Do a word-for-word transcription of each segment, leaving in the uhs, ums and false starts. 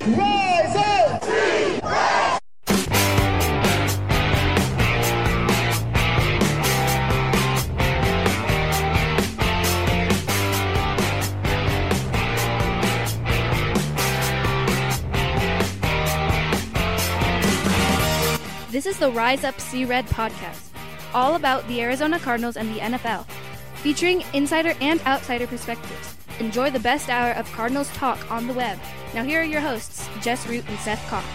Rise up! This is the Rise Up See Red podcast, all about the Arizona Cardinals and the N F L, featuring insider and outsider perspectives. Enjoy the best hour of Cardinals talk on the web. Now here are your hosts, Jess Root and Seth Cox.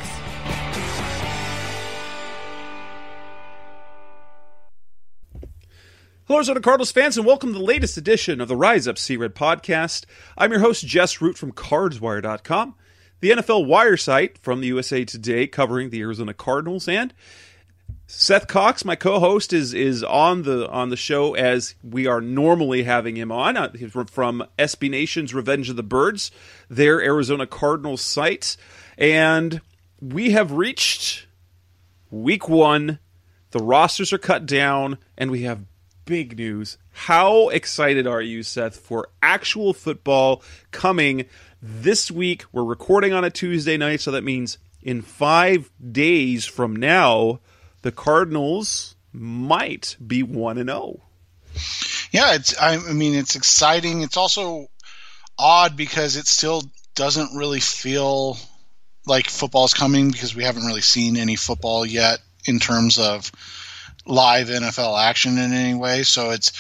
Hello, Arizona Cardinals fans, and welcome to the latest edition of the Rise Up See Red podcast. I'm your host, Jess Root from Cards Wire dot com, the N F L Wire site from the U S A Today covering the Arizona Cardinals, and Seth Cox, my co-host, is is on the on the show as we are normally having him on. Uh, he's from S B Nation's Revenge of the Birds, their Arizona Cardinals site. And we have reached week one. The rosters are cut down, and we have big news. How excited are you, Seth, for actual football coming this week? We're recording on a Tuesday night, so that means in five days from now, the Cardinals might be one and oh. Yeah, it's. I mean, it's exciting. It's also odd because it still doesn't really feel like football's coming because we haven't really seen any football yet in terms of live N F L action in any way. So it's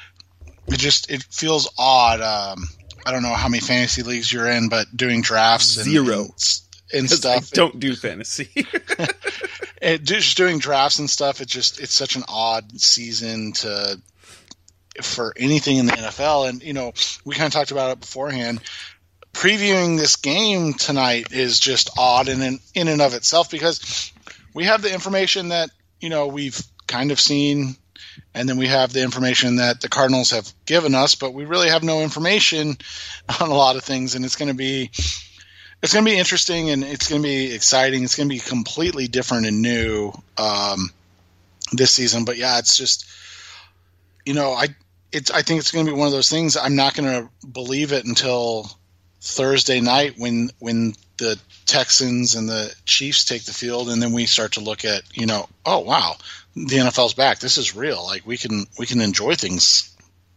it just it feels odd. Um, I don't know how many fantasy leagues you're in, but doing drafts and, Zero. and, and stuff. I don't do fantasy. It, just doing drafts and stuff, it just it's such an odd season to for anything in the N F L. And you know, we kind of talked about it beforehand. Previewing this game tonight is just odd in in, in and of itself because we have the information that you know we've kind of seen, and then we have the information that the Cardinals have given us, but we really have no information on a lot of things, and it's going to be. It's going to be interesting and it's going to be exciting. It's going to be completely different and new um, this season. But yeah, it's just, you know, I it's I think it's going to be one of those things. I'm not going to believe it until Thursday night when when the Texans and the Chiefs take the field, and then we start to look at, you know, oh wow, the N F L's back. This is real. Like we can we can enjoy things.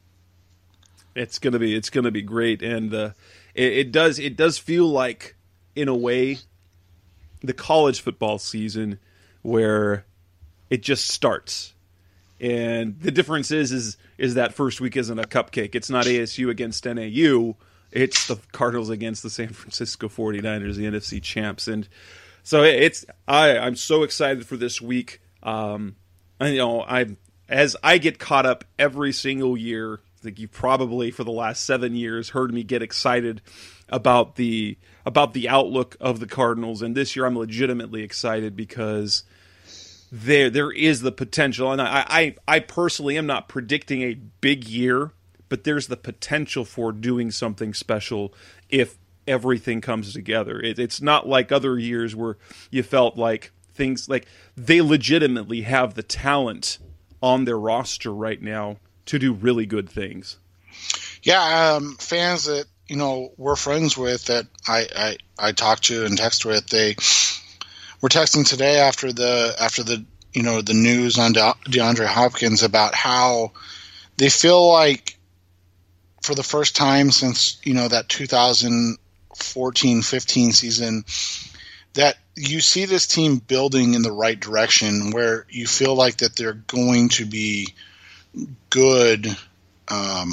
It's gonna be it's gonna be great, and uh, it, it does it does feel like, in a way, the college football season where it just starts, and the difference is is is that first week isn't a cupcake. It's not A S U against N A U. It's the Cardinals against the San Francisco forty-niners, the N F C champs, and so it's I I'm so excited for this week. Um, and, you know, I as I get caught up every single year. I think you've probably, for the last seven years, heard me get excited about the about the outlook of the Cardinals, and this year I'm legitimately excited because there there is the potential, and I, I, I personally am not predicting a big year, but there's the potential for doing something special if everything comes together. It, it's not like other years where you felt like things like they legitimately have the talent on their roster right now to do really good things. Yeah, um, fans that you know we're friends with that I, I, I talk to and text with, they were texting today after the after the you know the news on De- DeAndre Hopkins about how they feel like for the first time since you know that two thousand fourteen fifteen season that you see this team building in the right direction where you feel like that they're going to be good um,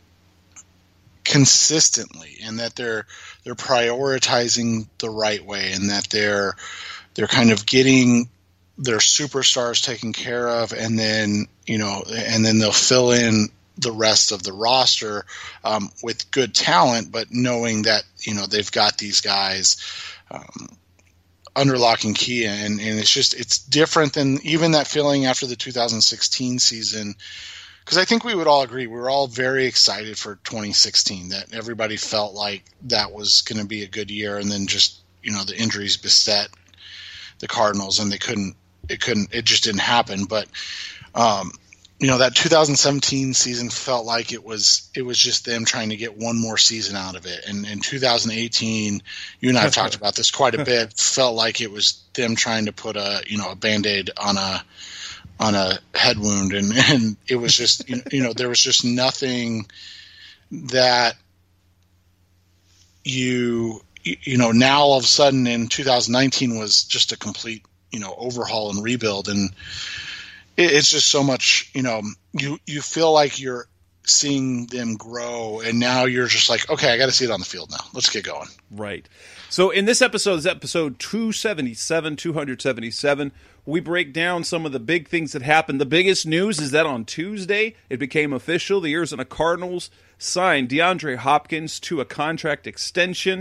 consistently, and that they're they're prioritizing the right way, and that they're they're kind of getting their superstars taken care of, and then you know, and then they'll fill in the rest of the roster um, with good talent, but knowing that you know they've got these guys um, under lock and key, and, and it's just it's different than even that feeling after the two thousand sixteen season. Because I think we would all agree, we were all very excited for twenty sixteen, that everybody felt like that was going to be a good year, and then just, you know, the injuries beset the Cardinals, and they couldn't, it couldn't, it just didn't happen. But um, you know, that two thousand seventeen season felt like it was it was just them trying to get one more season out of it. And in two thousand eighteen, you and I have talked about this quite a bit, felt like it was them trying to put a, you know, a Band-Aid on a on a head wound. And, and it was just, you know, there was just nothing that you, you know, now all of a sudden in two thousand nineteen was just a complete, you know, overhaul and rebuild. And it's just so much, you know, you, you feel like you're seeing them grow, and now you're just like, okay, I got to see it on the field now. Let's get going. Right. So in this episode, this episode two seventy-seven, two seventy-seven, we break down some of the big things that happened. The biggest news is that on Tuesday, it became official. The Arizona Cardinals signed DeAndre Hopkins to a contract extension.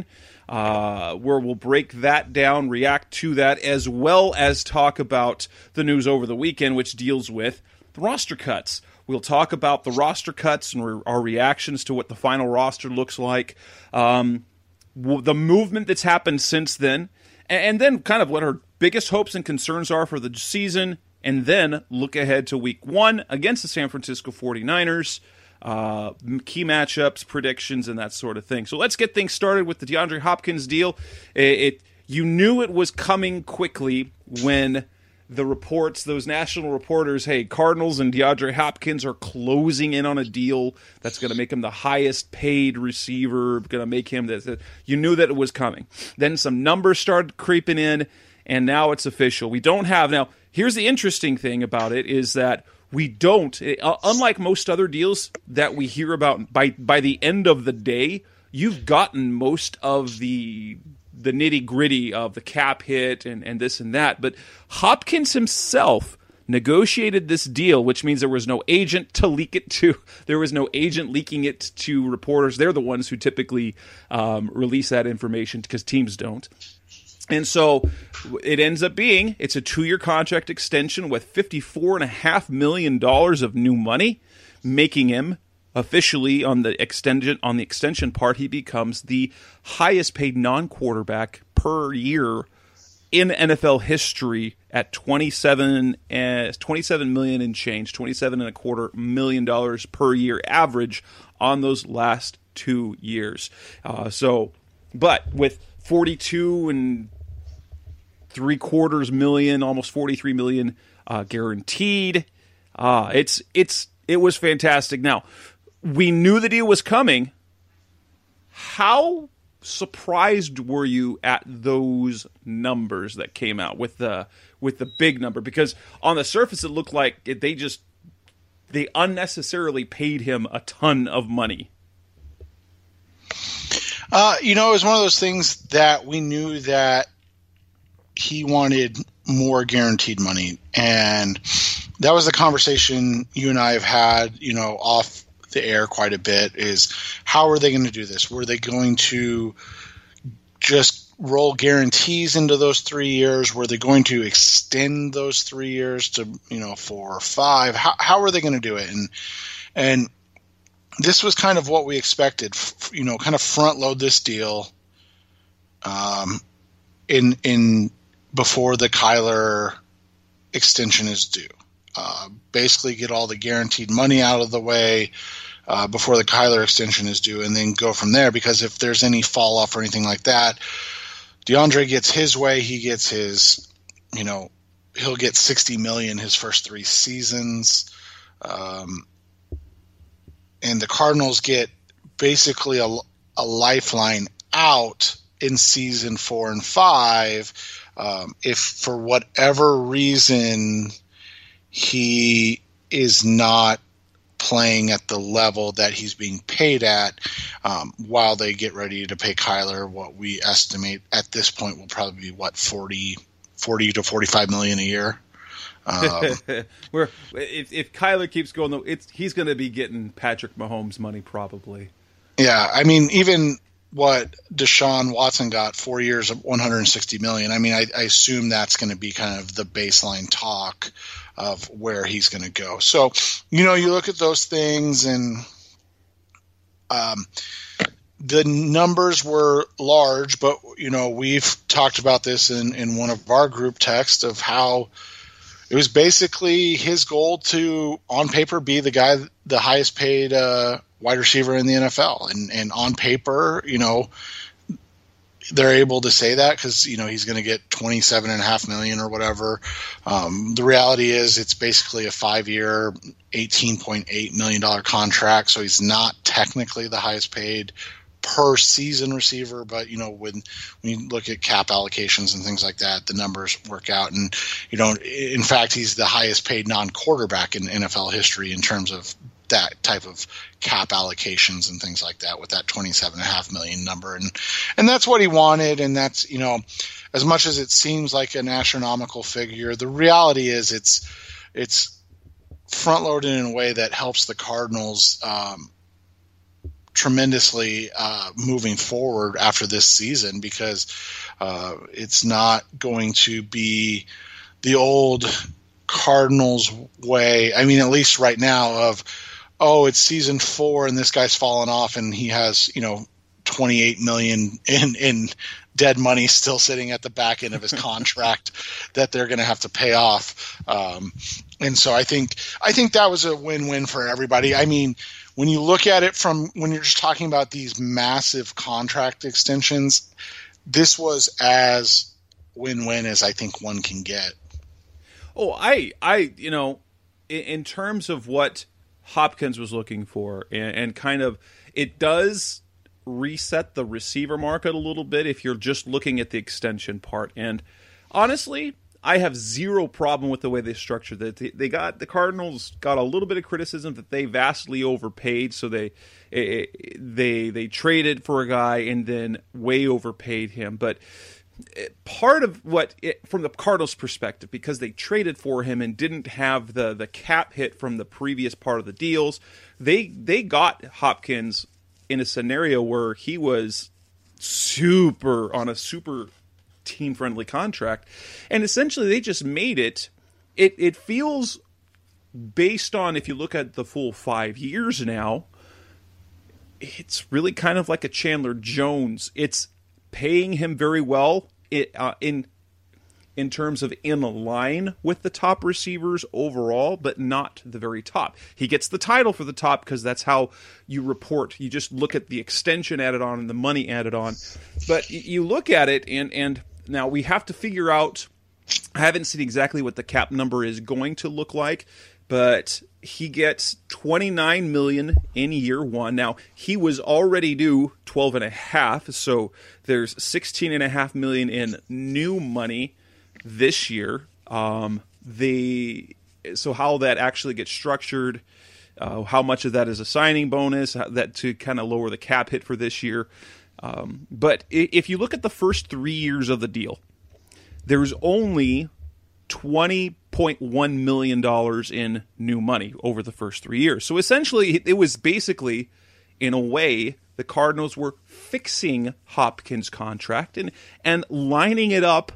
Uh, where we'll break that down, react to that, as well as talk about the news over the weekend, which deals with the roster cuts. We'll talk about the roster cuts and re- our reactions to what the final roster looks like, um, w- the movement that's happened since then, and, and then kind of what our biggest hopes and concerns are for the season, and then look ahead to week one against the San Francisco forty-niners. Uh, key matchups, predictions, and that sort of thing. So let's get things started with the DeAndre Hopkins deal. It, it you knew it was coming quickly when the reports, those national reporters, hey, Cardinals and DeAndre Hopkins are closing in on a deal that's going to make him the highest paid receiver, going to make him this. You knew that it was coming. Then some numbers started creeping in, and now it's official. We don't have now. Here's the interesting thing about it is that we don't, uh, unlike most other deals that we hear about, by by the end of the day, you've gotten most of the the nitty-gritty of the cap hit and, and this and that. But Hopkins himself negotiated this deal, which means there was no agent to leak it to. There was no agent leaking it to reporters. They're the ones who typically um, release that information because teams don't. And so it ends up being, it's a two-year contract extension with fifty-four point five million dollars of new money, making him officially on the extension on the extension part, he becomes the highest paid non-quarterback per year in N F L history at twenty-seven and twenty-seven million and change, twenty-seven and a quarter million dollars per year average on those last two years. Uh, so, but with forty-two and three quarters million, almost forty-three million uh, guaranteed. Uh, it's it's it was fantastic. Now, we knew the deal was coming. How surprised were you at those numbers that came out with the with the big number? Because on the surface, it looked like it, they just they unnecessarily paid him a ton of money. Uh, you know, it was one of those things that we knew that he wanted more guaranteed money. And that was the conversation you and I have had, you know, off the air quite a bit, is how are they going to do this? Were they going to just roll guarantees into those three years? Were they going to extend those three years to, you know, four or five? How, how are they going to do it? And, and this was kind of what we expected, you know, kind of front load this deal um, in, in, before the Kyler extension is due. Uh, basically get all the guaranteed money out of the way uh, before the Kyler extension is due, and then go from there, because if there's any fall off or anything like that, DeAndre gets his way. He gets his, you know, he'll get sixty million dollars his first three seasons. Um, and the Cardinals get basically a, a lifeline out in season four and five. Um, if for whatever reason he is not playing at the level that he's being paid at, um, while they get ready to pay Kyler what we estimate at this point will probably be, what, forty, forty to forty-five million a year. Um, Where if, if Kyler keeps going, though, it's he's going to be getting Patrick Mahomes money probably. Yeah, I mean, even what Deshaun Watson got, four years of one hundred sixty million. I mean, I, I assume that's going to be kind of the baseline talk of where he's going to go. So, you know, you look at those things, and um, the numbers were large, but, you know, we've talked about this in, in one of our group texts of how it was basically his goal to, on paper, be the guy, the highest paid uh, wide receiver in the N F L. And, and on paper, you know, they're able to say that because, you know, he's going to get twenty-seven and a half million or whatever. Um, the reality is it's basically a five year, eighteen point eight million dollars contract. So he's not technically the highest paid per season receiver, but you know, when, when you look at cap allocations and things like that, the numbers work out. And, you know, in fact, he's the highest paid non-quarterback in N F L history in terms of that type of cap allocations and things like that, with that twenty-seven and a half million number. And, and that's what he wanted. And that's, you know, as much as it seems like an astronomical figure, the reality is it's, it's front loaded in a way that helps the Cardinals, um, tremendously uh, moving forward after this season, because uh, it's not going to be the old Cardinals way. I mean, at least right now, of, oh, it's season four and this guy's fallen off and he has, you know, twenty-eight million in, in dead money still sitting at the back end of his contract that they're going to have to pay off. Um, and so I think, I think that was a win-win for everybody. I mean, when you look at it from when you're just talking about these massive contract extensions, this was as win-win as I think one can get. Oh, I, I, you know, in, in terms of what Hopkins was looking for, and, and kind of, it does reset the receiver market a little bit if you're just looking at the extension part. And honestly, I have zero problem with the way they structured it. They got the Cardinals got a little bit of criticism that they vastly overpaid, so they they they traded for a guy and then way overpaid him. But part of what, it, from the Cardinals' perspective, because they traded for him and didn't have the the cap hit from the previous part of the deals, they they got Hopkins in a scenario where he was super on a super team-friendly contract, and essentially they just made it, it it feels, based on, if you look at the full five years now, it's really kind of like a Chandler Jones. It's paying him very well it, uh, in in terms of in line with the top receivers overall, but not the very top. He gets the title for the top because that's how you report. You just look at the extension added on and the money added on. But you look at it, and and now we have to figure out, I haven't seen exactly what the cap number is going to look like, but he gets twenty-nine million dollars in year one. Now, he was already due twelve and a half, so there's sixteen and a half million in new money this year. Um, they so how that actually gets structured, uh, how much of that is a signing bonus, that to kind of lower the cap hit for this year. Um, but if you look at the first three years of the deal, there's only twenty point one million dollars in new money over the first three years. So essentially, it was basically, in a way, the Cardinals were fixing Hopkins' contract and, and lining it up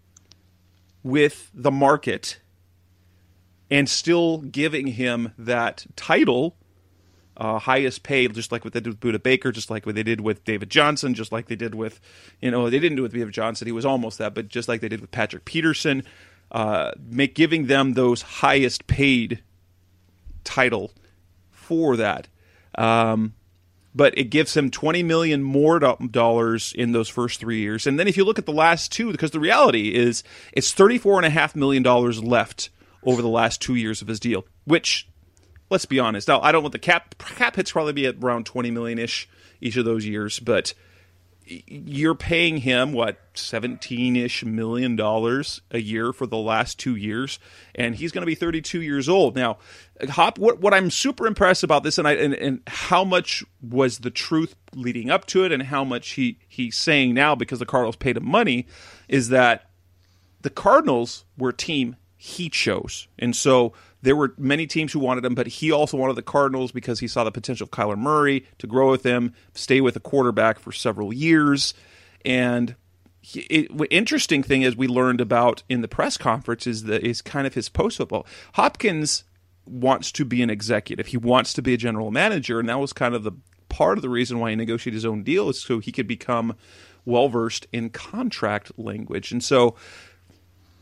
with the market and still giving him that title, uh, highest paid, just like what they did with Budda Baker, just like what they did with David Johnson, just like they did with, you know, they didn't do it with David Johnson, he was almost that, but just like they did with Patrick Peterson, uh, make giving them those highest paid title for that. Um, but it gives him twenty million dollars more do- dollars in those first three years. And then if you look at the last two, because the reality is it's thirty-four point five million dollars left over the last two years of his deal, which, let's be honest, now I don't want the cap, cap hits probably be at around twenty million-ish each of those years, but you're paying him, what, seventeen-ish million dollars a year for the last two years, and he's going to be thirty-two years old. Now, Hop, what, what I'm super impressed about this, and, I, and and how much was the truth leading up to it, and how much he, he's saying now because the Cardinals paid him money, is that the Cardinals were a team he chose. And so there were many teams who wanted him, but he also wanted the Cardinals because he saw the potential of Kyler Murray to grow with him, stay with a quarterback for several years. And he, it, interesting thing is we learned about in the press conference is, the, is kind of his post-football. Hopkins wants to be an executive. He wants to be a general manager, and that was kind of the part of the reason why he negotiated his own deal, is so he could become well-versed in contract language. And so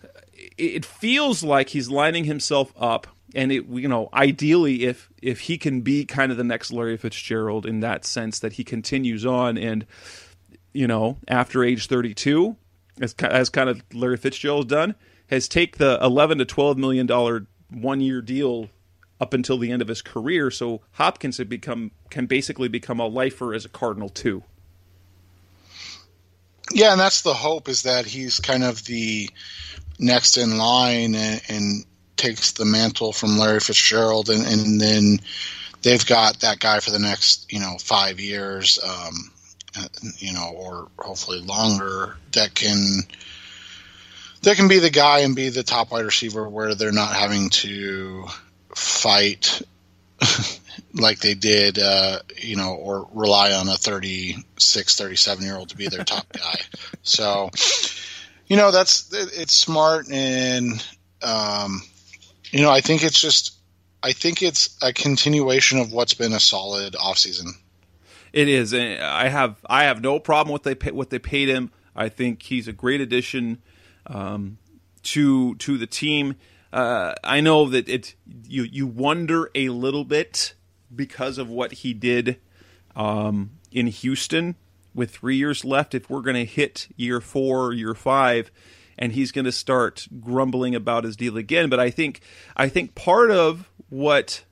it feels like he's lining himself up, and it, you know, ideally, if if he can be kind of the next Larry Fitzgerald in that sense, that he continues on, and you know, after age thirty-two, as as kind of Larry Fitzgerald's done, has take the eleven to twelve million dollar one year deal up until the end of his career. So Hopkins had become can basically become a lifer as a Cardinal too. Yeah, and that's the hope, is that he's kind of the next in line and, and takes the mantle from Larry Fitzgerald, and, and then they've got that guy for the next, you know, five years, um, you know, or hopefully longer, that can that can be the guy and be the top wide receiver, where they're not having to fight like they did, uh, you know, or rely on a thirty-six, thirty-seven-year-old to be their top guy. So, you know, that's it's smart, and um, you know, I think it's just, I think it's a continuation of what's been a solid offseason. It is. I have I have no problem with they pay, what they paid him. I think he's a great addition um, to to the team. Uh, I know that it you you wonder a little bit because of what he did um, in Houston with three years left, if we're going to hit year four, year five, and he's going to start grumbling about his deal again. But I think I think part of what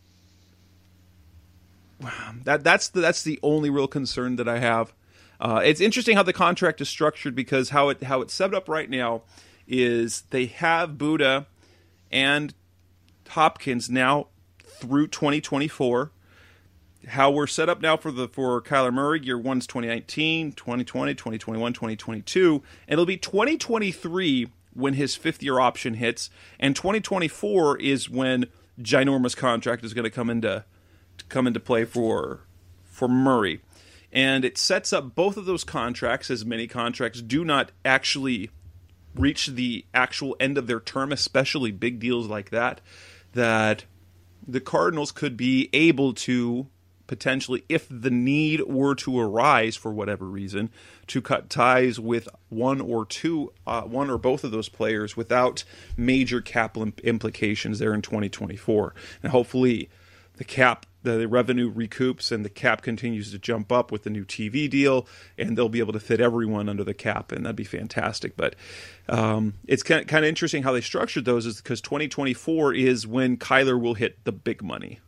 that that's the, that's the only real concern that I have. Uh, it's interesting how the contract is structured, because how it how it's set up right now is they have Buddha and Hopkins now through twenty twenty-four. How we're set up now for the for Kyler Murray, year one's twenty nineteen, twenty twenty, twenty twenty-one, twenty twenty-two, and it'll be twenty twenty-three when his fifth year option hits, and twenty twenty-four is when ginormous contract is going to come into to come into play for for Murray. And it sets up both of those contracts, as many contracts do not actually reach the actual end of their term, especially big deals like that, that the Cardinals could be able to potentially, if the need were to arise for whatever reason, to cut ties with one or two, uh, one or both of those players without major cap implications there in twenty twenty-four. And hopefully the cap, the revenue recoups, and the cap continues to jump up with the new T V deal, and they'll be able to fit everyone under the cap, and that'd be fantastic. But um, it's kind of, kind of interesting how they structured those, is because twenty twenty-four is when Kyler will hit the big money.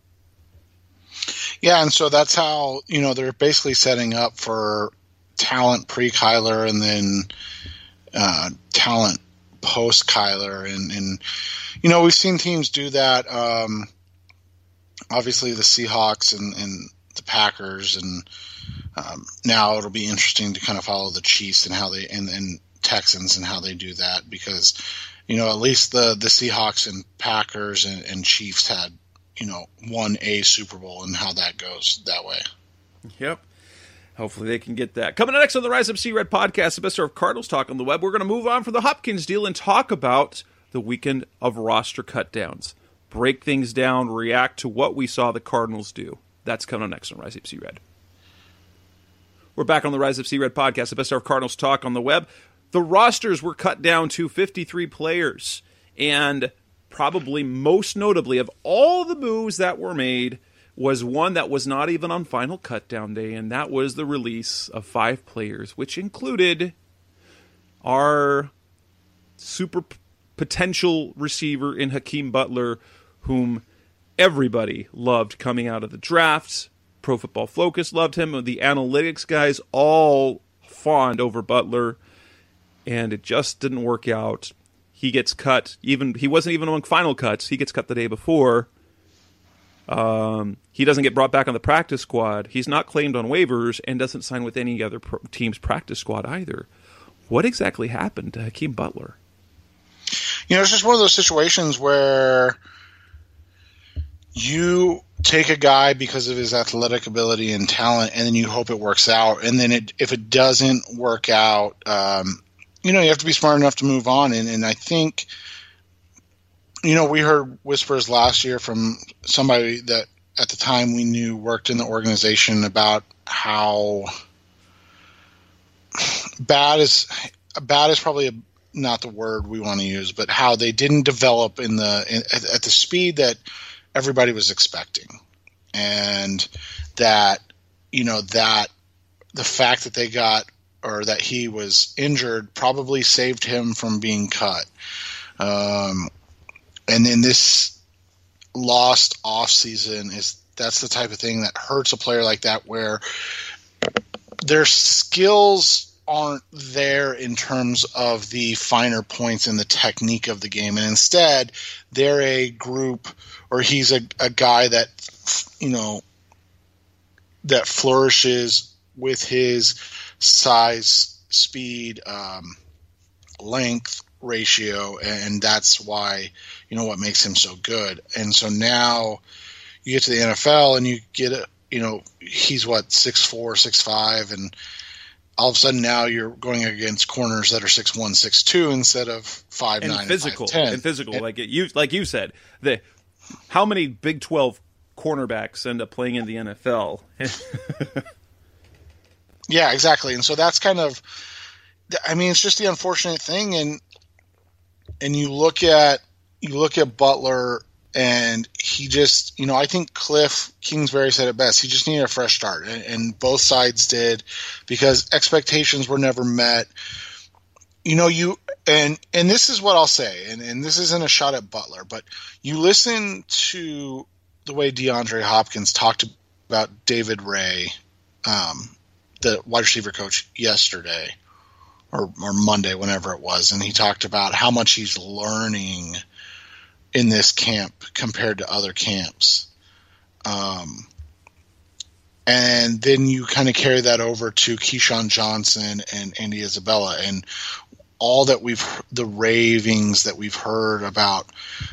Yeah, and so that's how, you know, they're basically setting up for talent pre-Kyler and then uh, talent post-Kyler. And, and, you know, we've seen teams do that. Um, obviously, the Seahawks and, and the Packers, and um, now it'll be interesting to kind of follow the Chiefs and how they and, and Texans and how they do that, because, you know, at least the, the Seahawks and Packers and, and Chiefs had, you know, won a Super Bowl, and how that goes that way. Yep. Hopefully they can get that. Coming up next on the Rise Up C-Red podcast, the best of Cardinals talk on the web, we're going to move on from the Hopkins deal and talk about the weekend of roster cutdowns. Break things down, react to what we saw the Cardinals do. That's coming up next on Rise Up C-Red. We're back on the Rise Up C-Red podcast, the best of Cardinals talk on the web. The rosters were cut down to fifty-three players, and probably most notably of all the moves that were made was one that was not even on final cutdown day, and that was the release of five players, which included our super potential receiver in Hakeem Butler, whom everybody loved coming out of the drafts. Pro Football Focus loved him. The analytics guys all fawned over Butler, and it just didn't work out. He gets cut. Even he wasn't even among final cuts. He gets cut the day before. Um, he doesn't get brought back on the practice squad. He's not claimed on waivers and doesn't sign with any other pro- team's practice squad either. What exactly happened to Hakeem Butler? You know, it's just one of those situations where you take a guy because of his athletic ability and talent, and then you hope it works out. And then it, if it doesn't work out, um, you know, you have to be smart enough to move on. And, and I think, you know, we heard whispers last year from somebody that at the time we knew worked in the organization about how bad is bad is probably a, not the word we want to use, but how they didn't develop in the in, at, at the speed that everybody was expecting, and that you know that the fact that they got or that he was injured probably saved him from being cut. Um, and then this lost off season is that's the type of thing that hurts a player like that, where their skills aren't there in terms of the finer points in the technique of the game, and instead they're a group, or he's a, a guy that you know that flourishes with his size, speed, um, length ratio, and that's why you know what makes him so good. And so now you get to the N F L and you get a you know he's what six four, six five, and all of a sudden now you're going against corners that are six one, six two instead of five nine and physical and five ten. And physical, and, like it, you like you said, the how many Big twelve cornerbacks end up playing in the N F L? Yeah, exactly. And so that's kind of, I mean, it's just the unfortunate thing. And and you look at you look at Butler, and he just, you know, I think Cliff Kingsbury said it best. He just needed a fresh start, and, and both sides did, because expectations were never met. You know, you and and this is what I'll say, and, and this isn't a shot at Butler, but you listen to the way DeAndre Hopkins talked about David Ray, um, the wide receiver coach, yesterday or, or Monday, whenever it was, and he talked about how much he's learning in this camp compared to other camps. Um, and then you kind of carry that over to Keyshawn Johnson and Andy Isabella, and all that we've, the ravings that we've heard about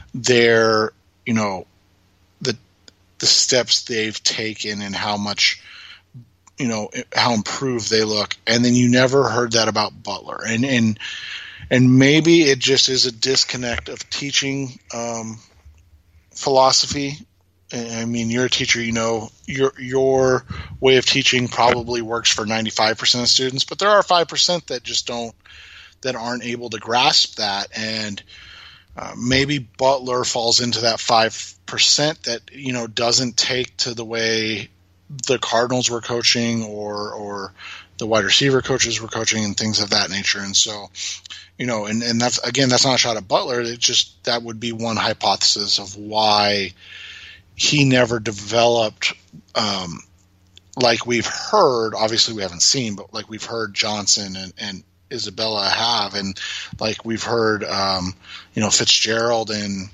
their, you know, the, the steps they've taken and how much, you know, how improved they look. And then you never heard that about Butler. And, and, and maybe it just is a disconnect of teaching um, philosophy. I mean, you're a teacher, you know, your your way of teaching probably works for ninety-five percent of students, but there are five percent that just don't, that aren't able to grasp that. And uh, maybe Butler falls into that five percent that, you know, doesn't take to the way the Cardinals were coaching, or or the wide receiver coaches were coaching, and things of that nature. And so, you know, and, and that's, again, that's not a shot at Butler. It just, that would be one hypothesis of why he never developed, um, like we've heard, obviously we haven't seen, but like we've heard Johnson and, and Isabella have, and like we've heard, um, you know, Fitzgerald and,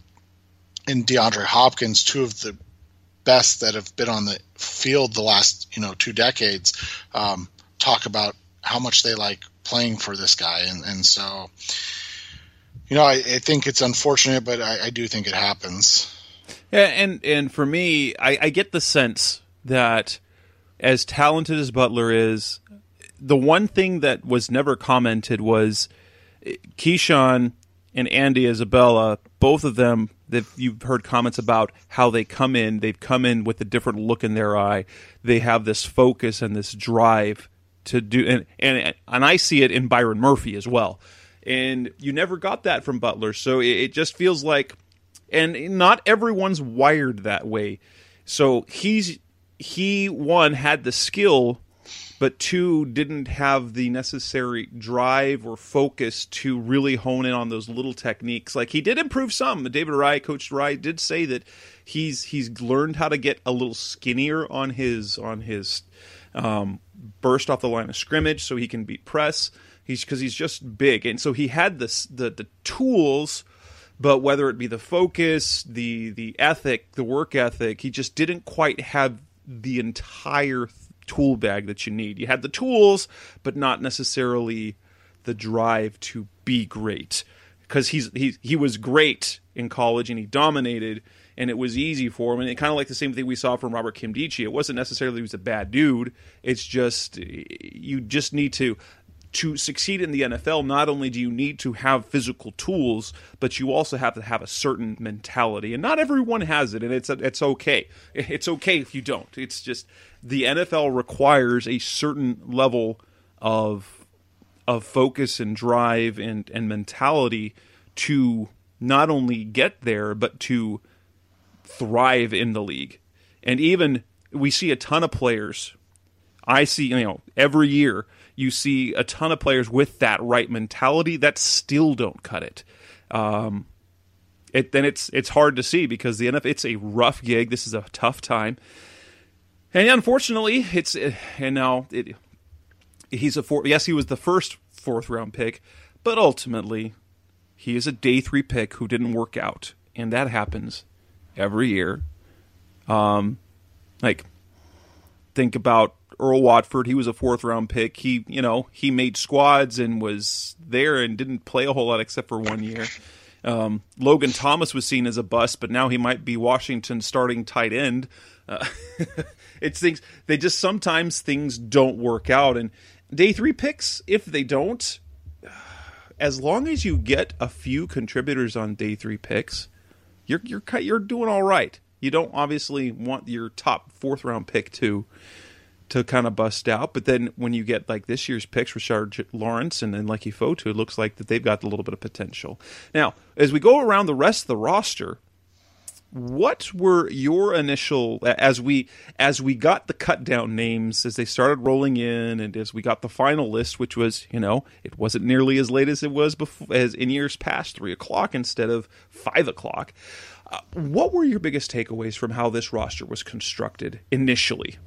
and DeAndre Hopkins, two of the best that have been on the field the last, you know, two decades, um, talk about how much they like playing for this guy. And, and so, you know, I, I think it's unfortunate, but I, I do think it happens. Yeah, and, and for me, I, I get the sense that as talented as Butler is, the one thing that was never commented was Keyshawn and Andy Isabella, both of them, that you've heard comments about how they come in, they've come in with a different look in their eye. They have this focus and this drive to do, and, and and I see it in Byron Murphy as well. And you never got that from Butler, so it, it just feels like, and not everyone's wired that way. So he's he one had the skill, but two didn't have the necessary drive or focus to really hone in on those little techniques. Like, he did improve some. David Rye, Coach Rye, did say that he's he's learned how to get a little skinnier on his on his um, burst off the line of scrimmage, so he can beat press. He's because he's just big, and so he had this the the tools. But whether it be the focus, the the ethic, the work ethic, he just didn't quite have the entire tool bag that you need. You had the tools, but not necessarily the drive to be great. Because he's he he was great in college and he dominated, and it was easy for him. And it kind of like the same thing we saw from Robert Kimdichie. It wasn't necessarily he was a bad dude. It's just you just need to. To succeed in the N F L, not only do you need to have physical tools, but you also have to have a certain mentality. And not everyone has it, and it's it's okay. It's okay if you don't. It's just the N F L requires a certain level of of focus and drive and, and mentality to not only get there, but to thrive in the league. And even we see a ton of players. I see, you know, every year you see a ton of players with that right mentality that still don't cut it. Um, it then it's it's hard to see because the N F L, it's a rough gig. This is a tough time, and unfortunately, it's and now it, he's a four, yes he was the first fourth round pick, but ultimately he is a day three pick who didn't work out, and that happens every year. Um, like think about Earl Watford. He was a fourth round pick. He, you know, he made squads and was there and didn't play a whole lot except for one year. Um, Logan Thomas was seen as a bust, but now he might be Washington's starting tight end. Uh, it's things they just sometimes things don't work out, and day three picks, if they don't, as long as you get a few contributors on day three picks, you're you're you're doing all right. You don't obviously want your top fourth round pick to to kind of bust out, but then when you get like this year's picks, Rashard Lawrence and then Leki Fotu, it looks like that they've got a little bit of potential. Now, as we go around the rest of the roster, what were your initial as we as we got the cut down names as they started rolling in, and as we got the final list, which was, you know, it wasn't nearly as late as it was before, as in years past, three o'clock instead of five o'clock. Uh, what were your biggest takeaways from how this roster was constructed initially?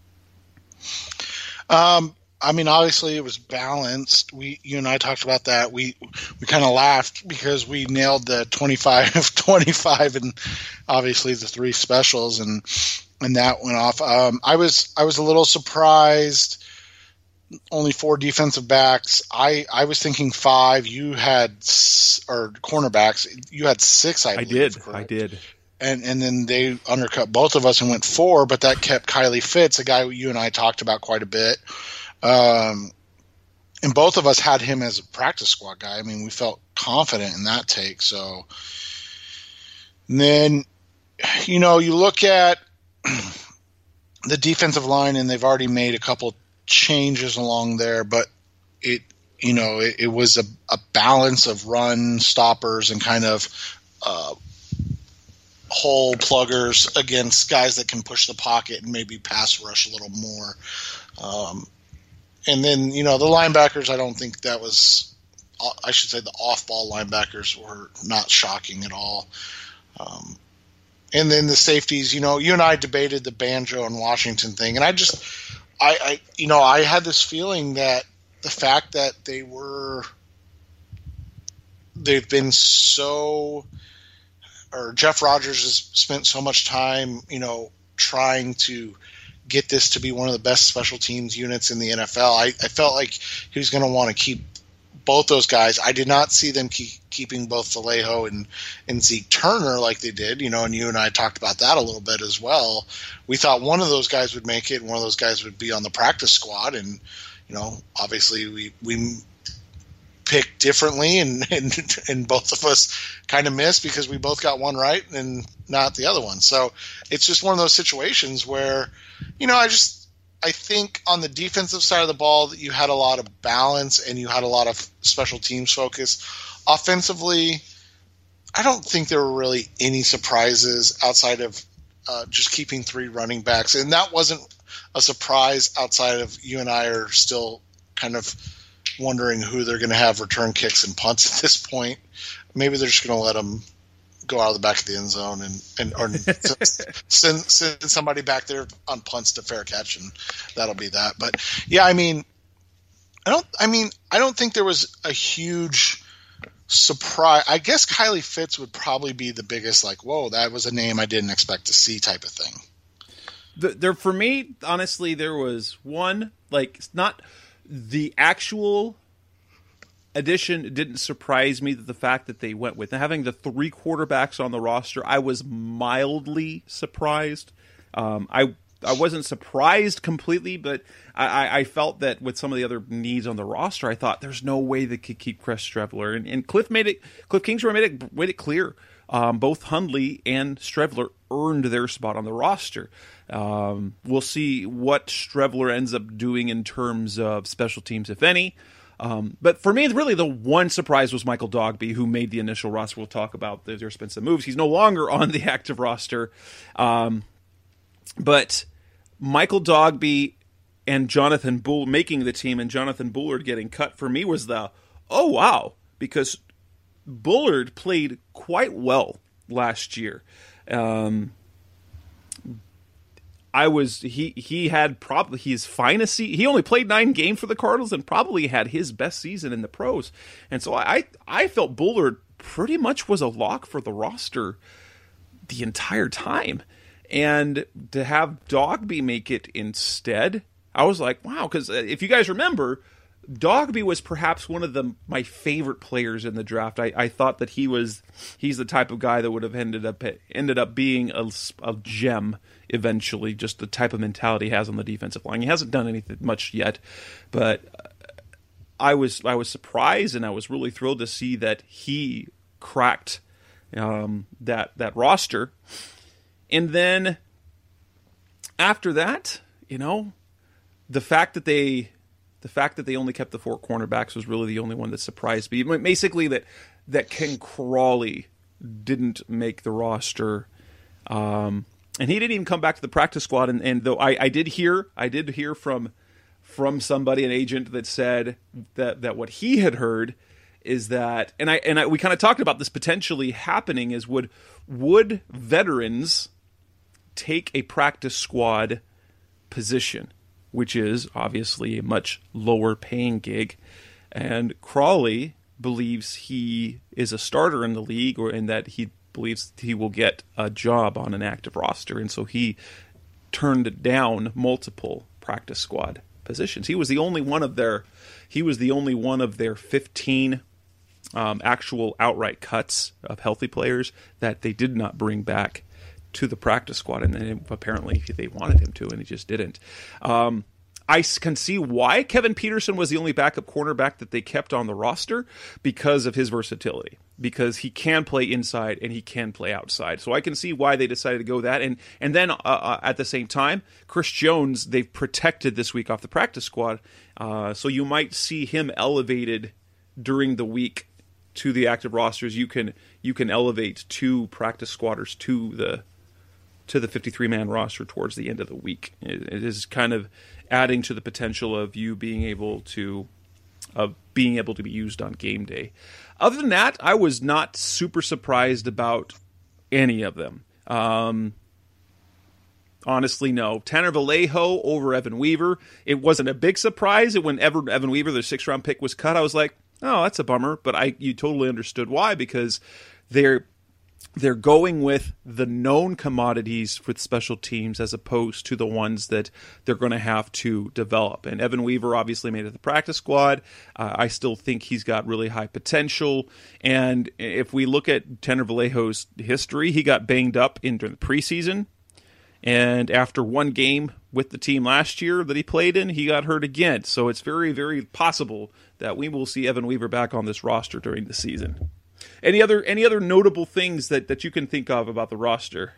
Um, I mean, obviously it was balanced. We, you and I talked about that. We, we kind of laughed because we nailed the twenty-five, twenty-five and obviously the three specials, and, and that went off. Um, I was, I was a little surprised. Only four defensive backs. I, I was thinking five. You had, or cornerbacks. You had six, I believe. I did. Correct? I did. And and then they undercut both of us and went four, but that kept Kylie Fitz, a guy you and I talked about quite a bit. Um, and both of us had him as a practice squad guy. I mean, we felt confident in that take. So and then, you know, you look at the defensive line, and they've already made a couple changes along there, but it, you know, it, it was a, a balance of run stoppers and kind of uh, hole pluggers against guys that can push the pocket and maybe pass rush a little more. Um, and then, you know, the linebackers, I don't think that was, I should say the off-ball linebackers were not shocking at all. Um, and then the safeties, you know, you and I debated the Banjo and Washington thing, and I just, I, I you know, I had this feeling that the fact that they were, they've been so, or Jeff Rodgers has spent so much time, you know, trying to get this to be one of the best special teams units in the N F L. I, I felt like he was going to want to keep both those guys. I did not see them keep, keeping both Vallejo and, and Zeke Turner like they did, you know, and you and I talked about that a little bit as well. We thought one of those guys would make it and one of those guys would be on the practice squad. And, you know, obviously we, we picked differently, and, and, and both of us kind of missed because we both got one right and not the other one. So it's just one of those situations where, you know, I just, I think on the defensive side of the ball that you had a lot of balance and you had a lot of special teams focus. Offensively, I don't think there were really any surprises outside of uh, just keeping three running backs. And that wasn't a surprise outside of you and I are still kind of wondering who they're going to have return kicks and punts at this point. Maybe they're just going to let them go out of the back of the end zone and, and or send send somebody back there on punts to fair catch, and that'll be that. But yeah, I mean, I don't. I mean, I don't think there was a huge surprise. I guess Kylie Fitz would probably be the biggest, like, whoa, that was a name I didn't expect to see type of thing. The, there for me, honestly, there was one, like, not the actual addition didn't surprise me, that the fact that they went with having the three quarterbacks on the roster, I was mildly surprised. Um, I I wasn't surprised completely, but I, I felt that with some of the other needs on the roster, I thought there's no way they could keep Chris Streveler, and, and Cliff made it. Cliff Kingsbury made it made it clear. Um, both Hundley and Streveler earned their spot on the roster. Um, we'll see what Streveler ends up doing in terms of special teams, if any. Um, but for me, really, the one surprise was Michael Dogby, who made the initial roster. We'll talk about the, there's been some moves. He's no longer on the active roster. Um, but Michael Dogby and Jonathan Bull making the team and Jonathan Bullard getting cut for me was the, oh, wow, because Bullard played quite well last year. Um, I was he he had probably his finest season. He only played nine games for the Cardinals and probably had his best season in the pros. And so I I felt Bullard pretty much was a lock for the roster the entire time. And to have Dogby make it instead, I was like, wow, because if you guys remember, Dogby was perhaps one of the my favorite players in the draft. I, I thought that he was he's the type of guy that would have ended up ended up being a, a gem eventually. Just the type of mentality he has on the defensive line. He hasn't done anything much yet, but I was I was surprised and I was really thrilled to see that he cracked um, that that roster. And then after that, you know, the fact that they. The fact that they only kept the four cornerbacks was really the only one that surprised me. Basically, that that Ken Crawley didn't make the roster, um, and he didn't even come back to the practice squad. And, and though I, I did hear, I did hear from from somebody, an agent, that said that that what he had heard is that, and I and I, we kind of talked about this potentially happening, is would would veterans take a practice squad position, which is obviously a much lower paying gig. And Crawley believes he is a starter in the league, or in that he believes he will get a job on an active roster. And so he turned down multiple practice squad positions. He was the only one of their, he was the only one of their fifteen um, actual outright cuts of healthy players that they did not bring back to the practice squad, and then apparently they wanted him to, and he just didn't. Um, I can see why Kevin Peterson was the only backup cornerback that they kept on the roster, because of his versatility, because he can play inside and he can play outside. So I can see why they decided to go that. And and then uh, uh, at the same time, Chris Jones, they've protected this week off the practice squad, uh, so you might see him elevated during the week to the active rosters. You can you can elevate two practice squatters to the to the fifty-three man roster towards the end of the week. It is kind of adding to the potential of you being able to of being able to be used on game day. Other than that, I was not super surprised about any of them. Um, honestly, no. Tanner Vallejo over Evan Weaver. It wasn't a big surprise. When Evan, Evan Weaver, their sixth round pick, was cut, I was like, oh, that's a bummer. But I you totally understood why, because they're They're going with the known commodities with special teams as opposed to the ones that they're going to have to develop. And Evan Weaver obviously made it to the practice squad. Uh, I still think he's got really high potential. And if we look at Tanner Vallejo's history, he got banged up in during the preseason. And after one game with the team last year that he played in, he got hurt again. So it's very, very possible that we will see Evan Weaver back on this roster during the season. Any other any other notable things that, that you can think of about the roster?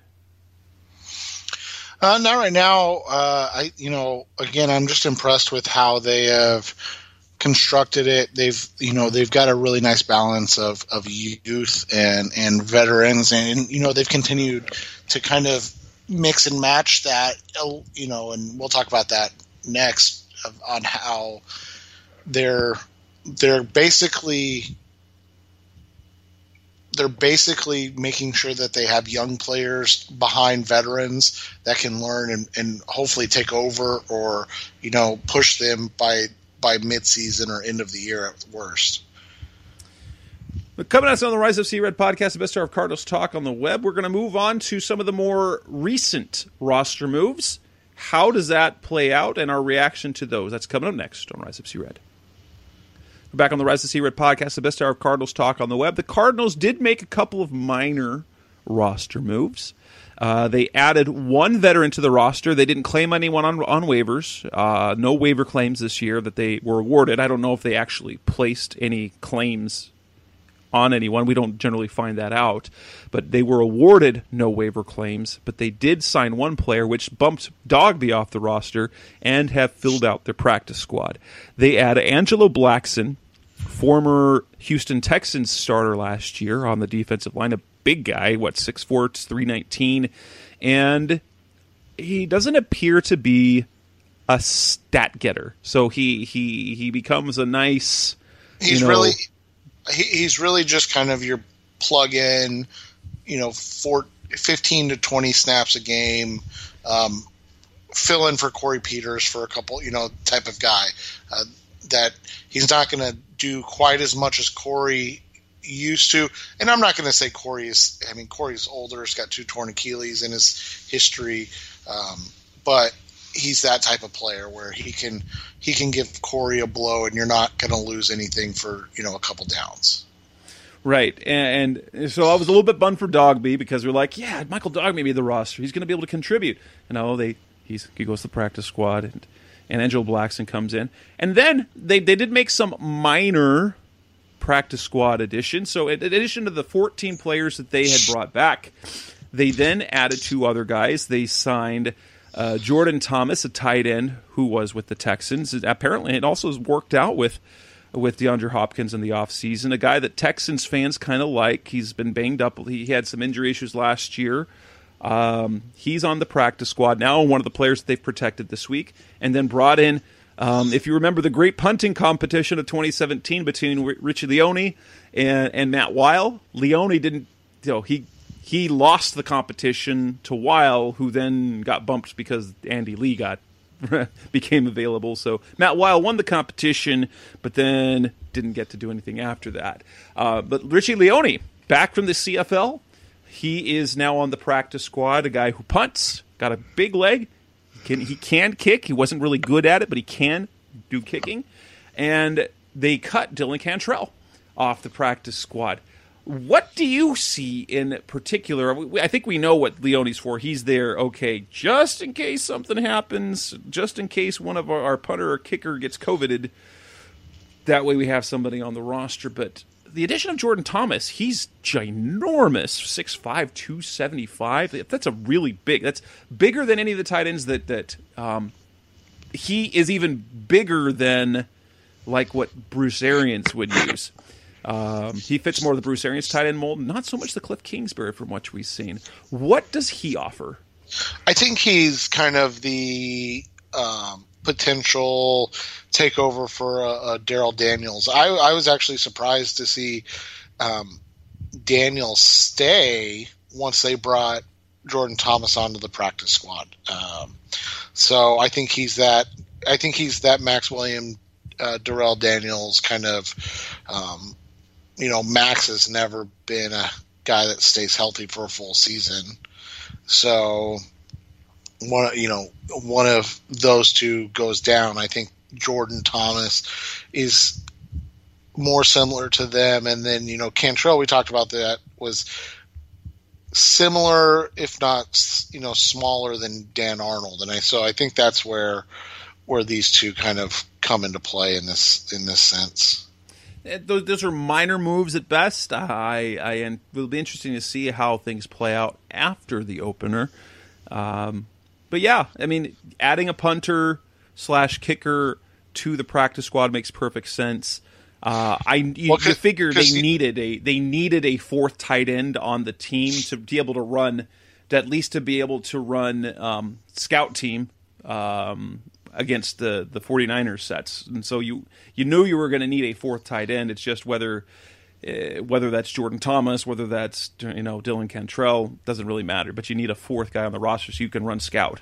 Uh, not right now. Uh, I you know again I'm just impressed with how they have constructed it. They've you know they've got a really nice balance of, of youth and, and veterans, and you know they've continued to kind of mix and match that. You know, and we'll talk about that next on how they're they're basically. They're basically making sure that they have young players behind veterans that can learn and, and hopefully take over, or, you know, push them by by midseason or end of the year at worst. But coming up on the Rise Up See Red podcast, the best hour of Cardinals talk on the web, we're going to move on to some of the more recent roster moves. How does that play out, and our reaction to those? That's coming up next on Rise Up See Red. We're back on the Rise to See Red podcast, the best hour of Cardinals talk on the web. The Cardinals did make a couple of minor roster moves. Uh, they added one veteran to the roster. They didn't claim anyone on, on waivers. Uh, no waiver claims this year that they were awarded. I don't know if they actually placed any claims on anyone. We don't generally find that out. But they were awarded no waiver claims, but they did sign one player, which bumped Dogby off the roster and have filled out their practice squad. They add Angelo Blackson, former Houston Texans starter last year on the defensive line, a big guy, what, six four, three nineteen, and he doesn't appear to be a stat getter. So he he he becomes a nice, he's you know, really he, he's really just kind of your plug in, you know, four, fifteen to twenty snaps a game, um, fill in for Corey Peters for a couple, you know, type of guy. Uh, that he's not going to do quite as much as Corey used to. And I'm not going to say Corey is, I mean, Corey's older, he's got two torn Achilles in his history. Um, but he's that type of player where he can, he can give Corey a blow and you're not going to lose anything for, you know, a couple downs. Right. And, and so I was a little bit bummed for Dogby because we're like, yeah, Michael Dogby may be the roster. He's going to be able to contribute. And oh, they, he's, he goes to the practice squad and, and Angelo Blackson comes in. And then they, they did make some minor practice squad additions. So in addition to the fourteen players that they had brought back, they then added two other guys. They signed uh, Jordan Thomas, a tight end who was with the Texans. Apparently it also has worked out with, with DeAndre Hopkins in the offseason, a guy that Texans fans kind of like. He's been banged up. He had some injury issues last year. Um, he's on the practice squad now, one of the players that they've protected this week, and then brought in, um, if you remember the great punting competition of twenty seventeen between R- Richie Leone and, and Matt Weil. Leone didn't, you know, he he lost the competition to Weil, who then got bumped because Andy Lee got became available. So Matt Weil won the competition, but then didn't get to do anything after that. Uh, but Richie Leone, back from the C F L. He is now on the practice squad, a guy who punts, got a big leg. Can, he can kick. He wasn't really good at it, but he can do kicking. And they cut Dylan Cantrell off the practice squad. What do you see in particular? I think we know what Leone's for. He's there, okay, just in case something happens, just in case one of our, our punter or kicker gets COVIDed. That way we have somebody on the roster, but the addition of Jordan Thomas, he's ginormous, six five, two seventy-five. That's a really big. That's bigger than any of the tight ends that that um, he is even bigger than like what Bruce Arians would use. Um, he fits more of the Bruce Arians tight end mold, not so much the Cliff Kingsbury from what we've seen. What does he offer? I think he's kind of the um, potential takeover for a, a Daryl Daniels. I, I was actually surprised to see um, Daniels stay once they brought Jordan Thomas onto the practice squad. Um, so I think he's that. I think he's that Max Williams, uh, Darrell Daniels kind of. Um, you know, Max has never been a guy that stays healthy for a full season. So one, you know, one of those two goes down. I think Jordan Thomas is more similar to them. And then, you know, Cantrell, we talked about that, was similar, if not, you know, smaller than Dan Arnold. And I, so I think that's where, where these two kind of come into play in this, in this sense. Those, those are minor moves at best. I, I and it will be interesting to see how things play out after the opener. Um, but yeah, I mean, adding a punter slash kicker to the practice squad makes perfect sense. Uh, I you, well, you figure they he, needed a they needed a fourth tight end on the team to be able to run, to at least to be able to run um, scout team. Um, against the, the 49ers sets. And so you you knew you were going to need a fourth tight end. It's just whether uh, whether that's Jordan Thomas, whether that's, you know, Dylan Cantrell, doesn't really matter. But you need a fourth guy on the roster so you can run scout.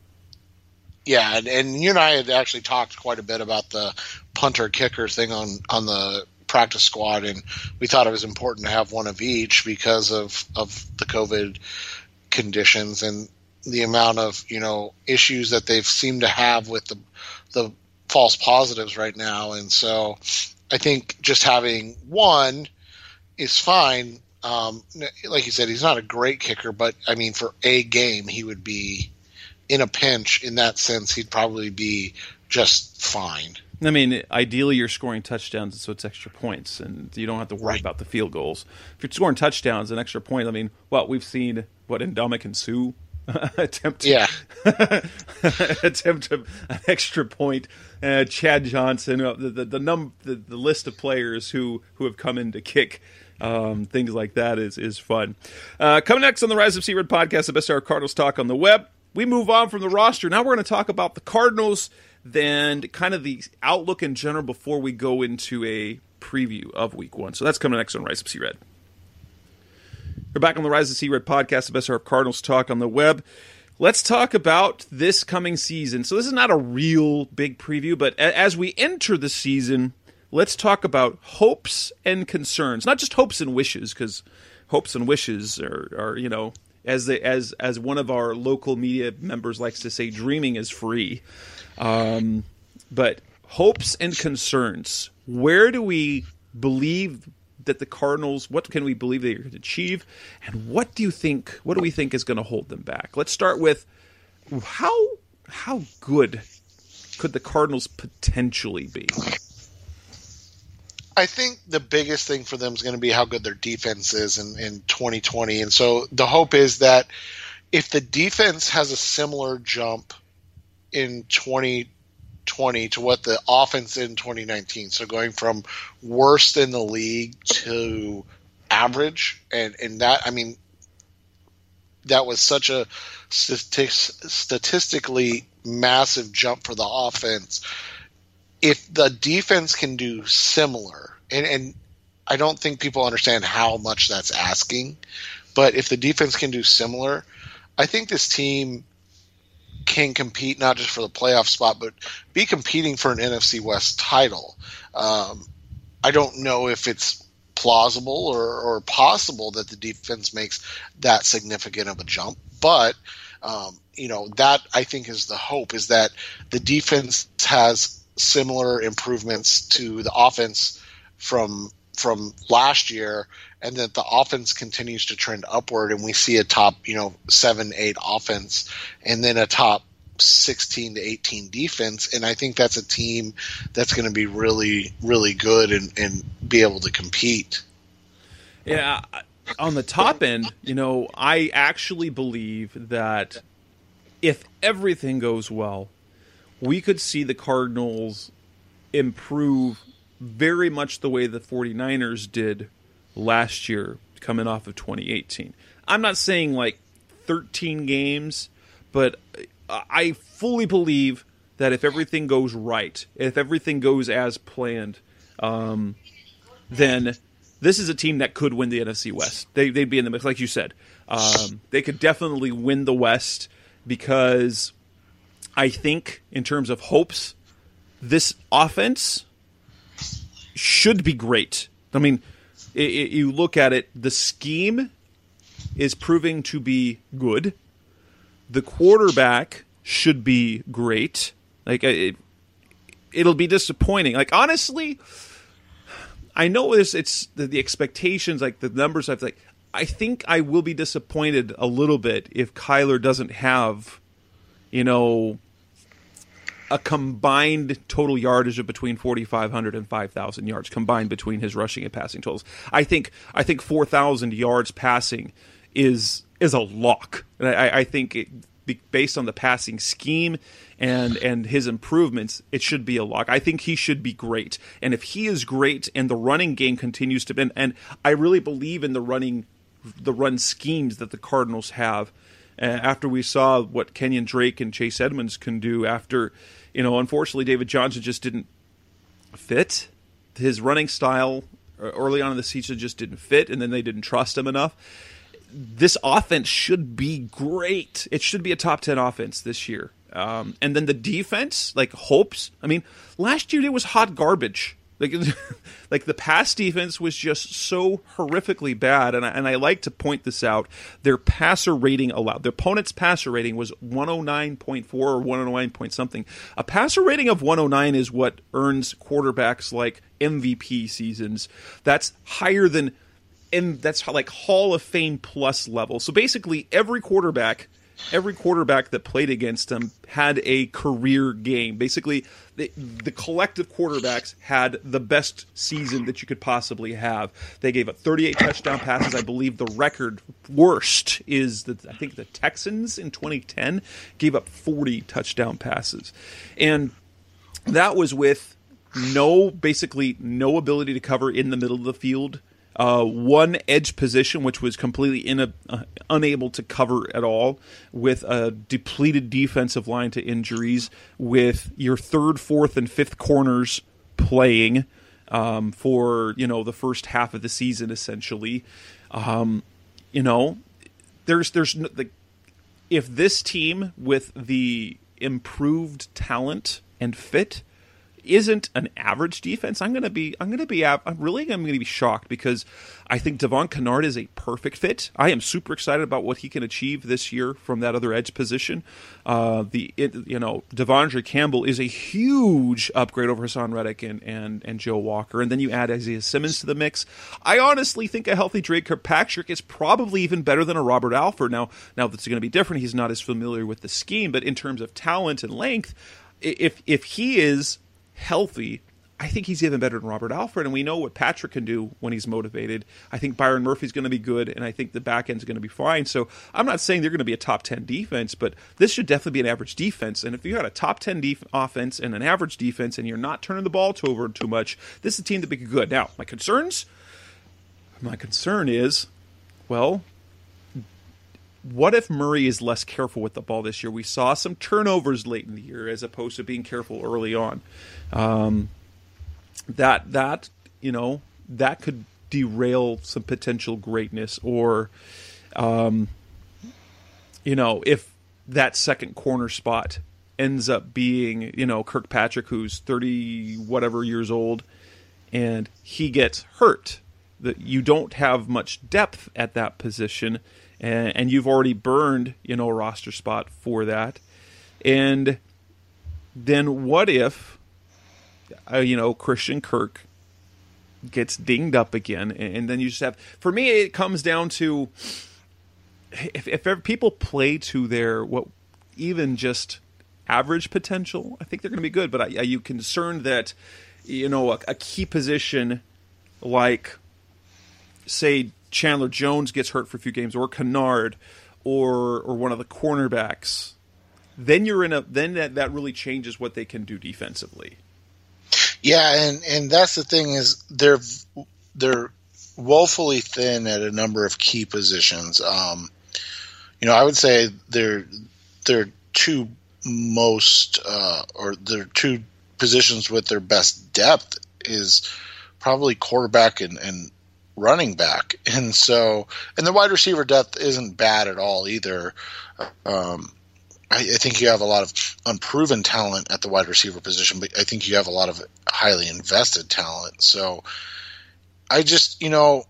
Yeah, and, and you and I had actually talked quite a bit about the punter-kicker thing on, on the practice squad, and we thought it was important to have one of each because of, of the COVID conditions and the amount of, you know, issues that they've seemed to have with the the false positives right now. And so I think just having one is fine. Um, like you said, he's not a great kicker, but I mean, for a game, he would be in a pinch. In that sense, he'd probably be just fine. I mean, ideally you're scoring touchdowns, so it's extra points, and you don't have to worry right. about the field goals. If you're scoring touchdowns and extra points, I mean, well, we've seen what Ndamukong Suh attempt, yeah, attempt an extra point. Uh, Chad Johnson, uh, the the the, num- the the list of players who who have come in to kick. Um, things like that is is fun. Uh, coming next on the Rise Up C-Red podcast, the best hour Cardinals talk on the web. We move on from the roster. Now we're going to talk about the Cardinals, then kind of the outlook in general before we go into a preview of Week One. So that's coming next on Rise Up C-Red. We're back on the Rise Up C-Red podcast, the best hour Cardinals talk on the web. Let's talk about this coming season. So this is not a real big preview, but as we enter the season, let's talk about hopes and concerns. Not just hopes and wishes, because hopes and wishes are, are you know, as the, as as one of our local media members likes to say, dreaming is free. Um, but hopes and concerns. Where do we believe that the Cardinals, what can we believe they can achieve? And what do you think, what do we think is going to hold them back? Let's start with how how good could the Cardinals potentially be? I think the biggest thing for them is going to be how good their defense is in, in twenty twenty. And so the hope is that if the defense has a similar jump in twenty twenty to what the offense in twenty nineteen, so going from worst in the league to average, and, and that, I mean, that was such a statistically massive jump for the offense. If the defense can do similar, and, and I don't think people understand how much that's asking, but if the defense can do similar, I think this team can compete not just for the playoff spot, but be competing for an N F C West title. Um, I don't know if it's plausible or, or possible that the defense makes that significant of a jump, but um, you know, that I think is the hope, is that the defense has similar improvements to the offense from from last year, and that the offense continues to trend upward, and we see a top, you know, seven, eight offense, and then a top sixteen to eighteen defense. And I think that's a team that's going to be really, really good and, and be able to compete. Yeah, on the top end, you know, I actually believe that if everything goes well, we could see the Cardinals improve very much the way the 49ers did last year coming off of twenty eighteen. I'm not saying like thirteen games, but I fully believe that if everything goes right, if everything goes as planned, um, then this is a team that could win the N F C West. They, they'd be in the mix, like you said. Um, they could definitely win the West, because I think in terms of hopes, this offense should be great. I mean, it, it, you look at it, the scheme is proving to be good. The quarterback should be great. Like it, it'll be disappointing. Like honestly, I know it's it's the, the expectations, like the numbers. I've like, I think I will be disappointed a little bit if Kyler doesn't have, you know, a combined total yardage of between forty-five hundred and five thousand yards combined between his rushing and passing totals. I think I think four thousand yards passing is is a lock. And I, I think it, based on the passing scheme and and his improvements, it should be a lock. I think he should be great. And if he is great and the running game continues to, and, and I really believe in the running the run schemes that the Cardinals have. Uh, after we saw what Kenyon Drake and Chase Edmonds can do, after, you know, unfortunately David Johnson just didn't fit. His running style early on in the season just didn't fit, and then they didn't trust him enough. This offense should be great. It should be a top ten offense this year. Um, and then the defense, like hopes. I mean, last year it was hot garbage. Like, like the pass defense was just so horrifically bad, and I, and I like to point this out. Their passer rating allowed, their opponent's passer rating was one oh nine point four or one oh nine point something. A passer rating of one oh nine is what earns quarterbacks like M V P seasons. That's higher than, and that's like Hall of Fame plus level. So basically, every quarterback every quarterback that played against him had a career game. Basically, the, the collective quarterbacks had the best season that you could possibly have. They gave up thirty-eight touchdown passes. I believe the record worst is the I think the Texans in twenty ten gave up forty touchdown passes, and that was with no basically no ability to cover in the middle of the field. Uh, one edge position, which was completely in a, uh, unable to cover at all, with a depleted defensive line to injuries, with your third, fourth, and fifth corners playing um, for you know the first half of the season, essentially. Um, you know, there's there's no, the, if this team with the improved talent and fit isn't an average defense, I'm gonna be, I'm gonna be, I'm really, I'm gonna be shocked, because I think Devon Kennard is a perfect fit. I am super excited about what he can achieve this year from that other edge position. Uh, the, it, you know, Devondre Campbell is a huge upgrade over Hassan Reddick and and and Joe Walker, and then you add Isaiah Simmons to the mix. I honestly think a healthy Drake Kirkpatrick is probably even better than a Robert Alford. Now, now that's going to be different. He's not as familiar with the scheme, but in terms of talent and length, if if he is healthy, I think he's even better than Robert Alford, and we know what Patrick can do when he's motivated. I think Byron Murphy's going to be good, and I think the back end's going to be fine. So I'm not saying they're going to be a top ten defense, but this should definitely be an average defense. And if you got a top ten def- offense and an average defense, and you're not turning the ball to over too much, this is a team that be good. Now, my concerns, my concern is, well, what if Murray is less careful with the ball this year? We saw some turnovers late in the year as opposed to being careful early on. Um, that that you know that could derail some potential greatness, or um, you know if that second corner spot ends up being you know Kirkpatrick, who's thirty whatever years old, and he gets hurt, that you don't have much depth at that position. And, and you've already burned, you know, a roster spot for that. And then what if, uh, you know, Christian Kirk gets dinged up again, and, and then you just have, for me, it comes down to, if, if ever people play to their, what, even just average potential, I think they're going to be good. But are, are you concerned that, you know, a, a key position like, say, Chandler Jones gets hurt for a few games, or Kennard, or or one of the cornerbacks, then you're in a then that, that really changes what they can do defensively. Yeah, and, and that's the thing, is they're they're woefully thin at a number of key positions. Um, you know, I would say they're they're two most uh, or their two positions with their best depth is probably quarterback and, and running back. And so, and the wide receiver depth isn't bad at all either. Um, I, I think you have a lot of unproven talent at the wide receiver position, but I think you have a lot of highly invested talent. So I just, you know,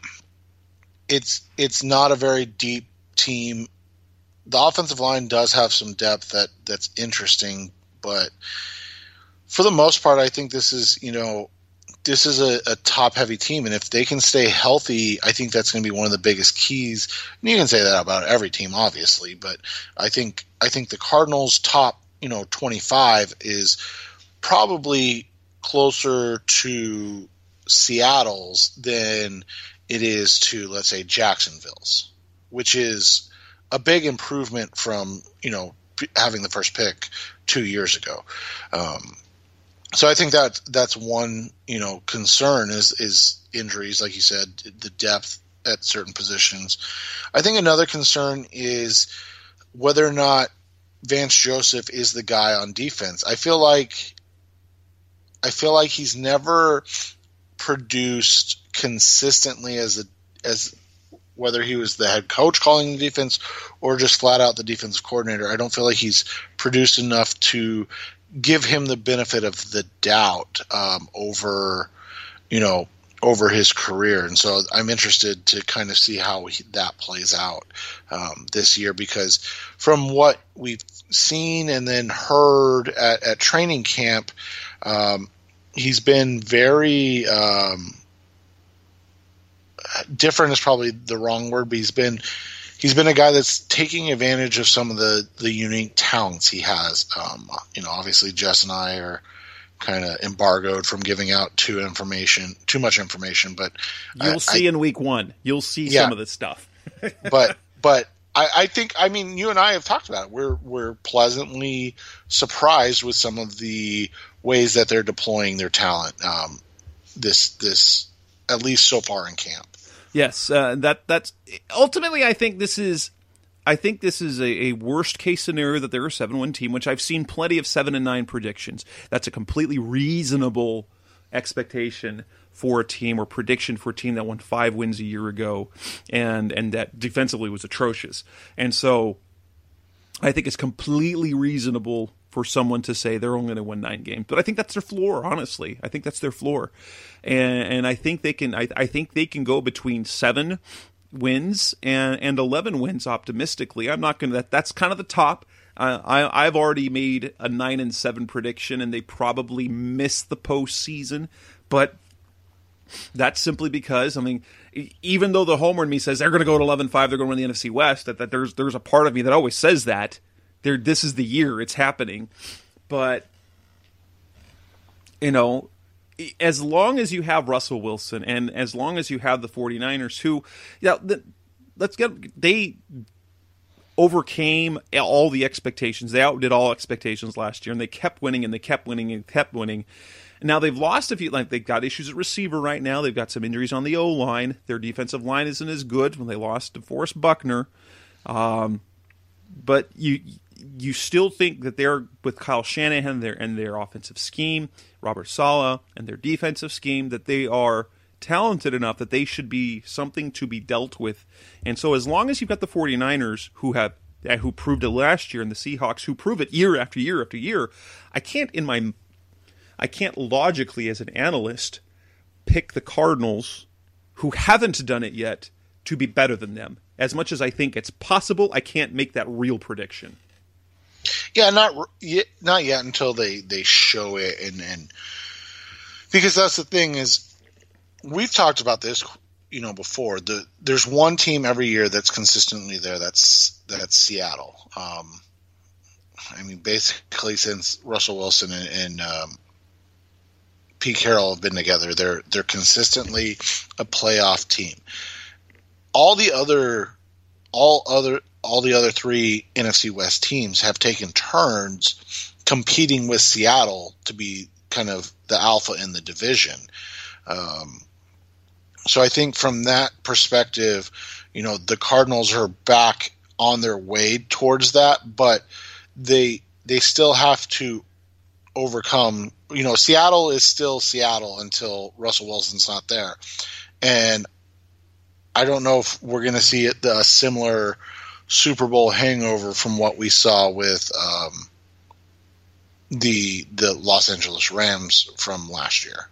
it's, it's not a very deep team. The offensive line does have some depth that that's interesting, but for the most part, I think this is, you know, this is a, a top-heavy team, and if they can stay healthy, I think that's going to be one of the biggest keys. And you can say that about every team, obviously, but I think I think the Cardinals' top, you know, twenty-five is probably closer to Seattle's than it is to, let's say, Jacksonville's, which is a big improvement from, you know, having the first pick two years ago. Um, So I think that that's one, you know, concern is is injuries, like you said, the depth at certain positions. I think another concern is whether or not Vance Joseph is the guy on defense. I feel like I feel like he's never produced consistently as a as whether he was the head coach calling the defense or just flat out the defensive coordinator. I don't feel like he's produced enough to give him the benefit of the doubt um, over, you know, over his career. And so I'm interested to kind of see how he, that plays out um, this year, because from what we've seen and then heard at, at training camp, um, he's been very um, different is probably the wrong word, but he's been, he's been a guy that's taking advantage of some of the, the unique talents he has. Um, you know, obviously Jess and I are kind of embargoed from giving out too information, too much information, but you'll I, see I, in week one, you'll see yeah, some of this stuff. but, but I, I think, I mean, you and I have talked about it. We're, we're pleasantly surprised with some of the ways that they're deploying their talent. Um, this, this, at least so far in camp. Yes. Uh, that, that's ultimately, I think this is, I think this is a, a worst case scenario that they're a seven win team, which I've seen plenty of seven and nine predictions. That's a completely reasonable expectation for a team or prediction for a team that won five wins a year ago and, and that defensively was atrocious. And so I think it's completely reasonable for someone to say they're only going to win nine games, but I think that's their floor. Honestly, I think that's their floor, and and I think they can. I, I think they can go between seven wins and and eleven wins optimistically. I'm not going to. That that's kind of the top. Uh, I I've already made a nine and seven prediction, and they probably miss the postseason, but that's simply because I mean, even though the homer in me says they're going to go to eleven five, they're going to win the N F C West. That that there's there's a part of me that always says that. There, this is the year it's happening, but you know, as long as you have Russell Wilson and as long as you have the 49ers who, yeah, the, let's get they overcame all the expectations. They outdid all expectations last year, and they kept winning and they kept winning and kept winning. And now they've lost a few. Like they've got issues at receiver right now. They've got some injuries on the O line. Their defensive line isn't as good when they lost to Forrest Buckner. Um, but you. You still think that they're with Kyle Shanahan and their, and their offensive scheme, Robert Saleh and their defensive scheme, that they are talented enough that they should be something to be dealt with. And so as long as you've got the 49ers who have who proved it last year and the Seahawks who prove it year after year after year, I can't in my I can't logically as an analyst pick the Cardinals who haven't done it yet to be better than them. As much as I think it's possible, I can't make that real prediction. Yeah, not yet, not yet until they, they show it, and, and because that's the thing is we've talked about this, you know, before. The there's one team every year that's consistently there. That's that's Seattle. Um, I mean, basically since Russell Wilson and, and um, Pete Carroll have been together, they're they're consistently a playoff team. All the other, all other. all the other three N F C West teams have taken turns competing with Seattle to be kind of the alpha in the division. Um, so I think from that perspective, you know, the Cardinals are back on their way towards that, but they they still have to overcome, you know, Seattle is still Seattle until Russell Wilson's not there. And I don't know if we're going to see it, a similar Super Bowl hangover from what we saw with um, the the Los Angeles Rams from last year.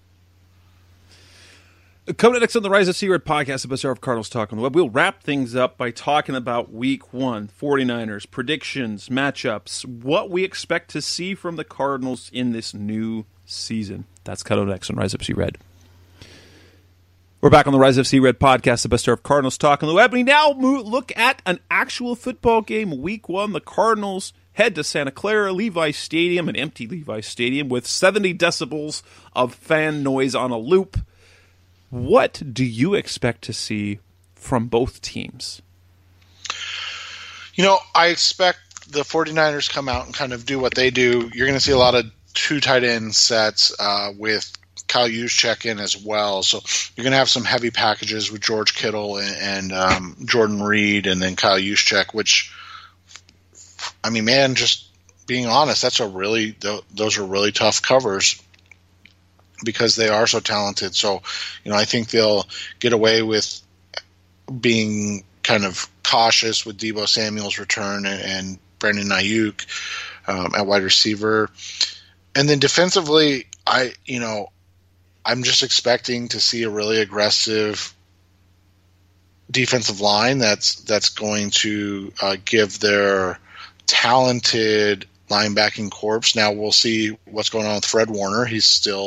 Coming next on the Rise of C-Red podcast, the best hour of Cardinals Talk on the Web, we'll wrap things up by talking about Week One, 49ers, predictions, matchups, what we expect to see from the Cardinals in this new season. That's coming next on Rise of C-Red. We're back on the Rise of C-Red podcast, the best hour of Cardinals Talk on the Web. We now move, look at an actual football game, Week One. The Cardinals head to Santa Clara, Levi Stadium, an empty Levi Stadium with seventy decibels of fan noise on a loop. What do you expect to see from both teams? You know, I expect the 49ers come out and kind of do what they do. You're going to see a lot of two tight end sets uh, with Kyle Juszczyk in as well. So you're going to have some heavy packages with George Kittle and, and um, Jordan Reed and then Kyle Juszczyk, which, I mean, man, just being honest, that's a really th- those are really tough covers because they are so talented. So, you know, I think they'll get away with being kind of cautious with Deebo Samuel's return and, and Brandon Ayuk um, at wide receiver. And then defensively, I, you know, I'm just expecting to see a really aggressive defensive line that's that's going to uh, give their talented linebacking corps. Now we'll see what's going on with Fred Warner. He's still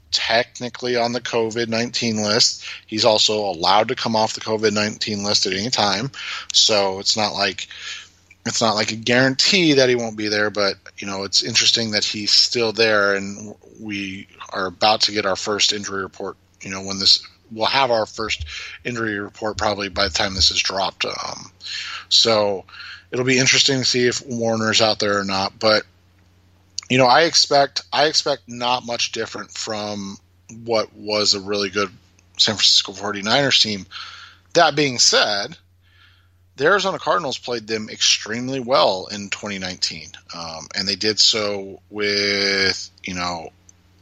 technically on the COVID nineteen list. He's also allowed to come off the COVID nineteen list at any time. So it's not like it's not like a guarantee that he won't be there, but you know, it's interesting that he's still there, and we are about to get our first injury report, you know, when this we'll have our first injury report probably by the time this is dropped. Um, so it'll be interesting to see if Warner's out there or not, but you know, I expect I expect not much different from what was a really good San Francisco forty-niners team. That being said, the Arizona Cardinals played them extremely well in twenty nineteen, um, and they did so with, you know,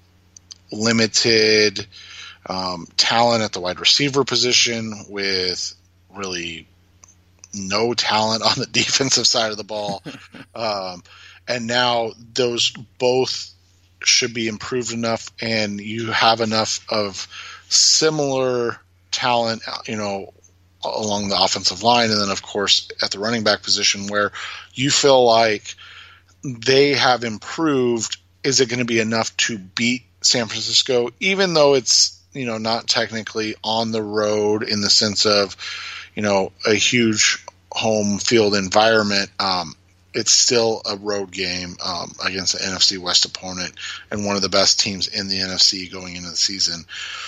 limited um, talent at the wide receiver position, with really no talent on the defensive side of the ball. um, And now those both should be improved enough, and you have enough of similar talent, you know, along the offensive line, and then of course at the running back position, where you feel like they have improved. Is it going to be enough to beat San Francisco, even though it's, you know, not technically on the road in the sense of, you know, a huge home field environment? Um, It's still a road game um, against an N F C West opponent and one of the best teams in the N F C going into the season.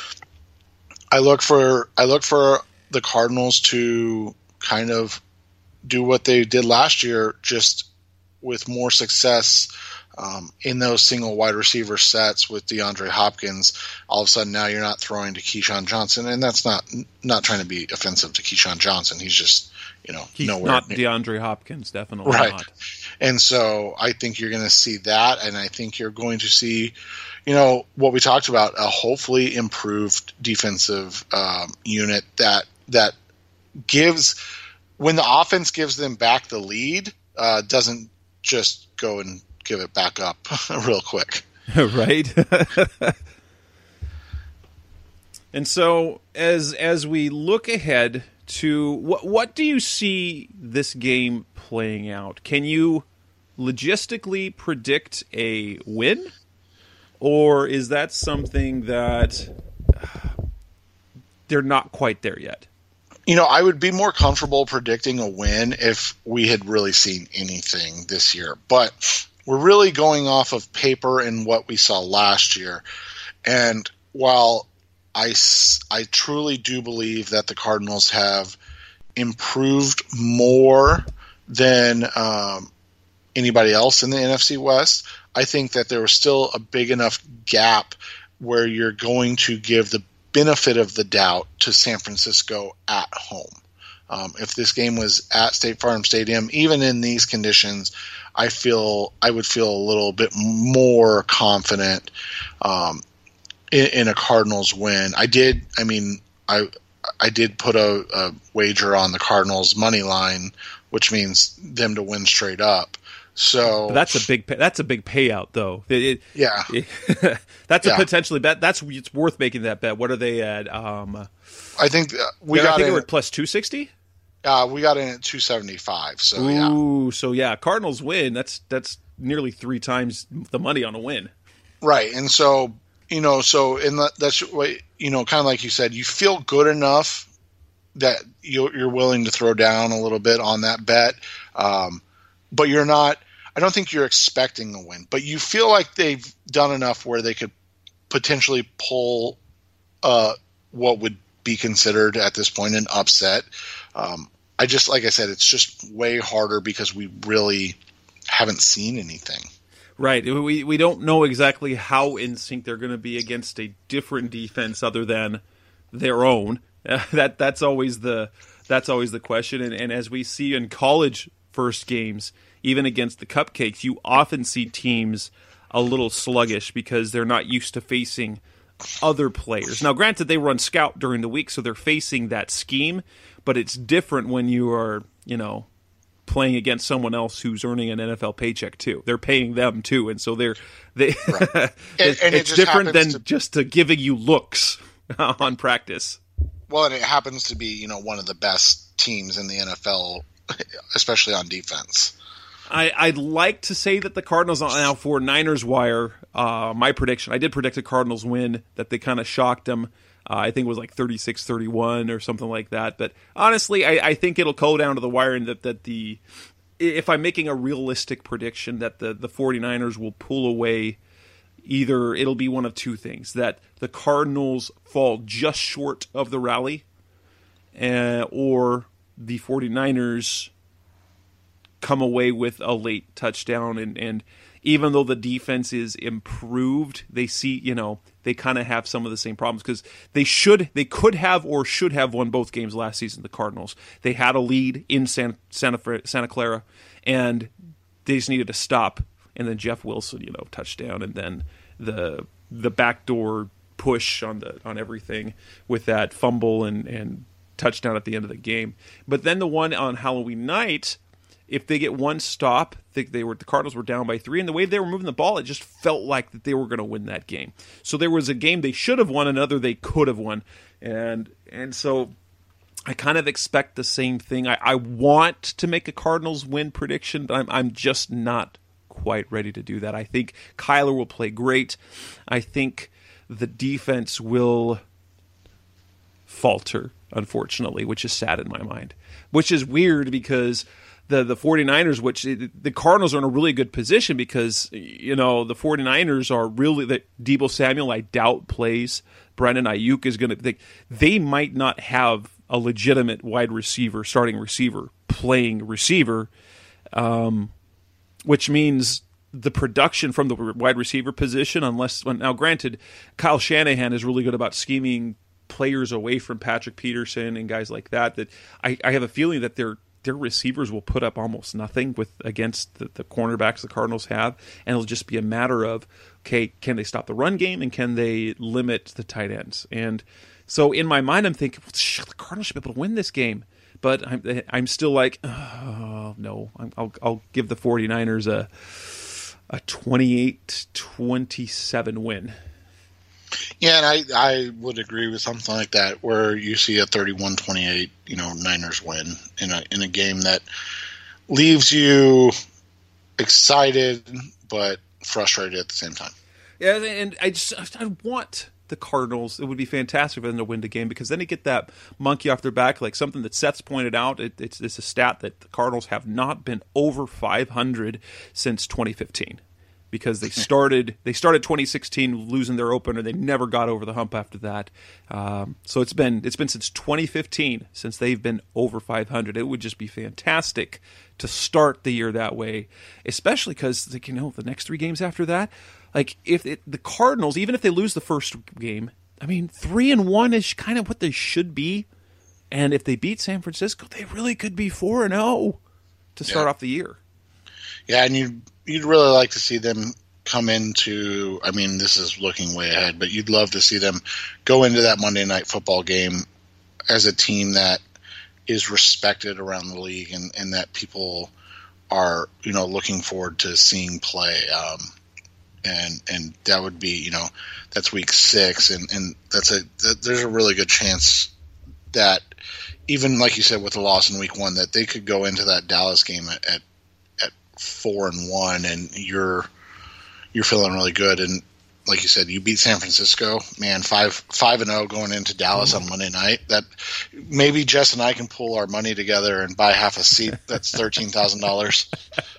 I look for I look for the Cardinals to kind of do what they did last year, just with more success um, in those single wide receiver sets with DeAndre Hopkins. All of a sudden now you're not throwing to Keyshawn Johnson, and that's not not trying to be offensive to Keyshawn Johnson. He's just, you know, He's nowhere not near. DeAndre Hopkins, definitely right. not. And so I think you're going to see that, and I think you're going to see, you know, what we talked about, a hopefully improved defensive um, unit that that gives, when the offense gives them back the lead, uh, doesn't just go and give it back up real quick. Right. And so as as we look ahead to what what do you see this game playing out? Can you logistically predict a win, or is that something that they're not quite there yet? You know, I would be more comfortable predicting a win if we had really seen anything this year, but we're really going off of paper and what we saw last year. And while I, I truly do believe that the Cardinals have improved more than um, anybody else in the N F C West, I think that there was still a big enough gap where you're going to give the benefit of the doubt to San Francisco at home. Um, if this game was at State Farm Stadium, even in these conditions, I feel I would feel a little bit more confident um, in, in a Cardinals win. I did. I mean, I I did put a, a wager on the Cardinals money line, which means them to win straight up. So but that's a big pay, that's a big payout though. It, it, yeah, it, that's yeah. a potentially bet. That's it's worth making that bet. What are they at? Um, I think we I got think in they were at plus two sixty. Uh, we got in at two seventy-five. So Ooh, yeah. so yeah, Cardinals win. That's that's nearly three times the money on a win. Right, and so you know, so in the, that's what you know, kind of like you said, you feel good enough that you're, you're willing to throw down a little bit on that bet, um, but you're not. I don't think you're expecting a win, but you feel like they've done enough where they could potentially pull uh, what would be considered at this point an upset. Um, I just, like I said, it's just way harder because we really haven't seen anything. Right. We we don't know exactly how in sync they're going to be against a different defense other than their own. Uh, that that's always the that's always the question. And, and as we see in college first games, even against the Cupcakes, you often see teams a little sluggish because they're not used to facing other players. Now, granted, they run scout during the week, so they're facing that scheme, but it's different when you are, you know, playing against someone else who's earning an N F L paycheck too. They're paying them too, and so they're they. Right. it, and, and it's it different than to, just to giving you looks on practice. Well, and it happens to be, you know, one of the best teams in the N F L, especially on defense. I, I'd like to say that the Cardinals, now for Niners Wire, uh, my prediction, I did predict a Cardinals win, that they kind of shocked them. Uh, I think it was like thirty-six thirty-one or something like that. But honestly, I, I think it'll go down to the wire, and that, that the, if I'm making a realistic prediction, that the, the 49ers will pull away. Either it'll be one of two things, that the Cardinals fall just short of the rally, uh, or the 49ers come away with a late touchdown. And, and even though the defense is improved, they see, you know, they kind of have some of the same problems, because they should, they could have or should have won both games last season, the Cardinals. They had a lead in San, Santa, Santa Clara, and they just needed to stop. And then Jeff Wilson, you know, touchdown, and then the the backdoor push on the on everything with that fumble and, and touchdown at the end of the game. But then the one on Halloween night, if they get one stop, they, they were the Cardinals were down by three, and the way they were moving the ball, it just felt like that they were going to win that game. So there was a game they should have won, another they could have won, and and so I kind of expect the same thing. I, I want to make a Cardinals win prediction, but I'm I'm just not quite ready to do that. I think Kyler will play great. I think the defense will falter, unfortunately, which is sad in my mind. Which is weird, because the, the 49ers, which the Cardinals are in a really good position, because, you know, the 49ers are really, the Deebo Samuel, I doubt, plays. Brandon Ayuk is going to, they, they might not have a legitimate wide receiver, starting receiver, playing receiver, um, which means the production from the wide receiver position, unless, now granted, Kyle Shanahan is really good about scheming players away from Patrick Peterson and guys like that, that I, I have a feeling that their their receivers will put up almost nothing with against the, the cornerbacks the Cardinals have, and it'll just be a matter of, okay, can they stop the run game, and can they limit the tight ends? And so in my mind, I'm thinking, well, sh- the Cardinals should be able to win this game. But I'm, I'm still like, oh, no. I'll, I'll give the 49ers a a twenty-eight twenty-seven win. Yeah, and I, I would agree with something like that, where you see a thirty-one twenty-eight, you know, Niners win in a in a game that leaves you excited but frustrated at the same time. Yeah, and I just I want the Cardinals. It would be fantastic for them to win the game, because then you get that monkey off their back, like something that Seth's pointed out. It, it's, it's a stat that the Cardinals have not been over five hundred since twenty fifteen, because they started they started twenty sixteen losing their opener. They never got over the hump after that. Um, so it's been it's been since twenty fifteen since they've been over five hundred. It would just be fantastic to start the year that way, especially because, like, you know, the next three games after that. Like, if it, the Cardinals, even if they lose the first game, I mean, three and one is kind of what they should be. And if they beat San Francisco, they really could be four and zero to start yeah. off the year. Yeah, and you'd you'd really like to see them come into. I mean, this is looking way ahead, but you'd love to see them go into that Monday Night Football game as a team that is respected around the league, and, and that people are, you know, looking forward to seeing play. Um, And and that would be, you know, that's week six, and, and that's a that, there's a really good chance that, even like you said with the loss in week one, that they could go into that Dallas game at at, at four and one, and you're you're feeling really good. And like you said, you beat San Francisco, man, five five and zero going into Dallas on Monday night. That maybe Jess and I can pull our money together and buy half a seat. That's thirteen thousand dollars.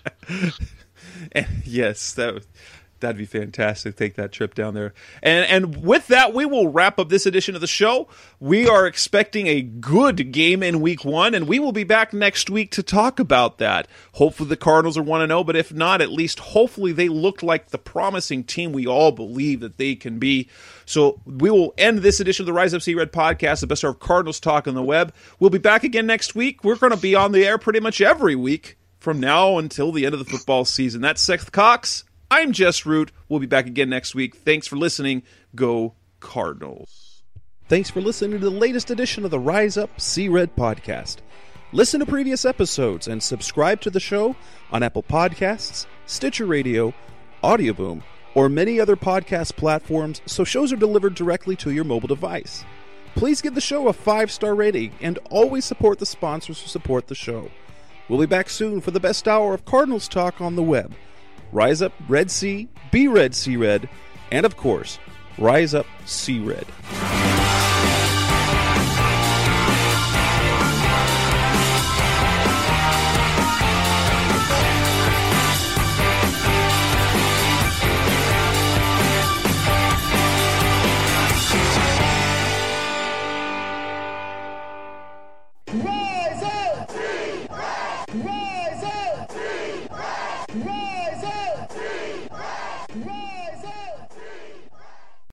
Yes, that. That'd be fantastic. Take that trip down there. And and with that, we will wrap up this edition of the show. We are expecting a good game in week one, and we will be back next week to talk about that. Hopefully the Cardinals are one and oh, but if not, at least hopefully they look like the promising team we all believe that they can be. So we will end this edition of the Rise Up See Red podcast, the best of Cardinals talk on the web. We'll be back again next week. We're going to be on the air pretty much every week from now until the end of the football season. That's Seth Cox. I'm Jess Root. We'll be back again next week. Thanks for listening. Go Cardinals. Thanks for listening to the latest edition of the Rise Up See Red podcast. Listen to previous episodes and subscribe to the show on Apple Podcasts, Stitcher Radio, Audioboom, or many other podcast platforms, so shows are delivered directly to your mobile device. Please give the show a five-star rating and always support the sponsors who support the show. We'll be back soon for the best hour of Cardinals talk on the web. Rise up, Red Sea, be Red Sea Red, and of course, Rise up, Sea Red. Whoa!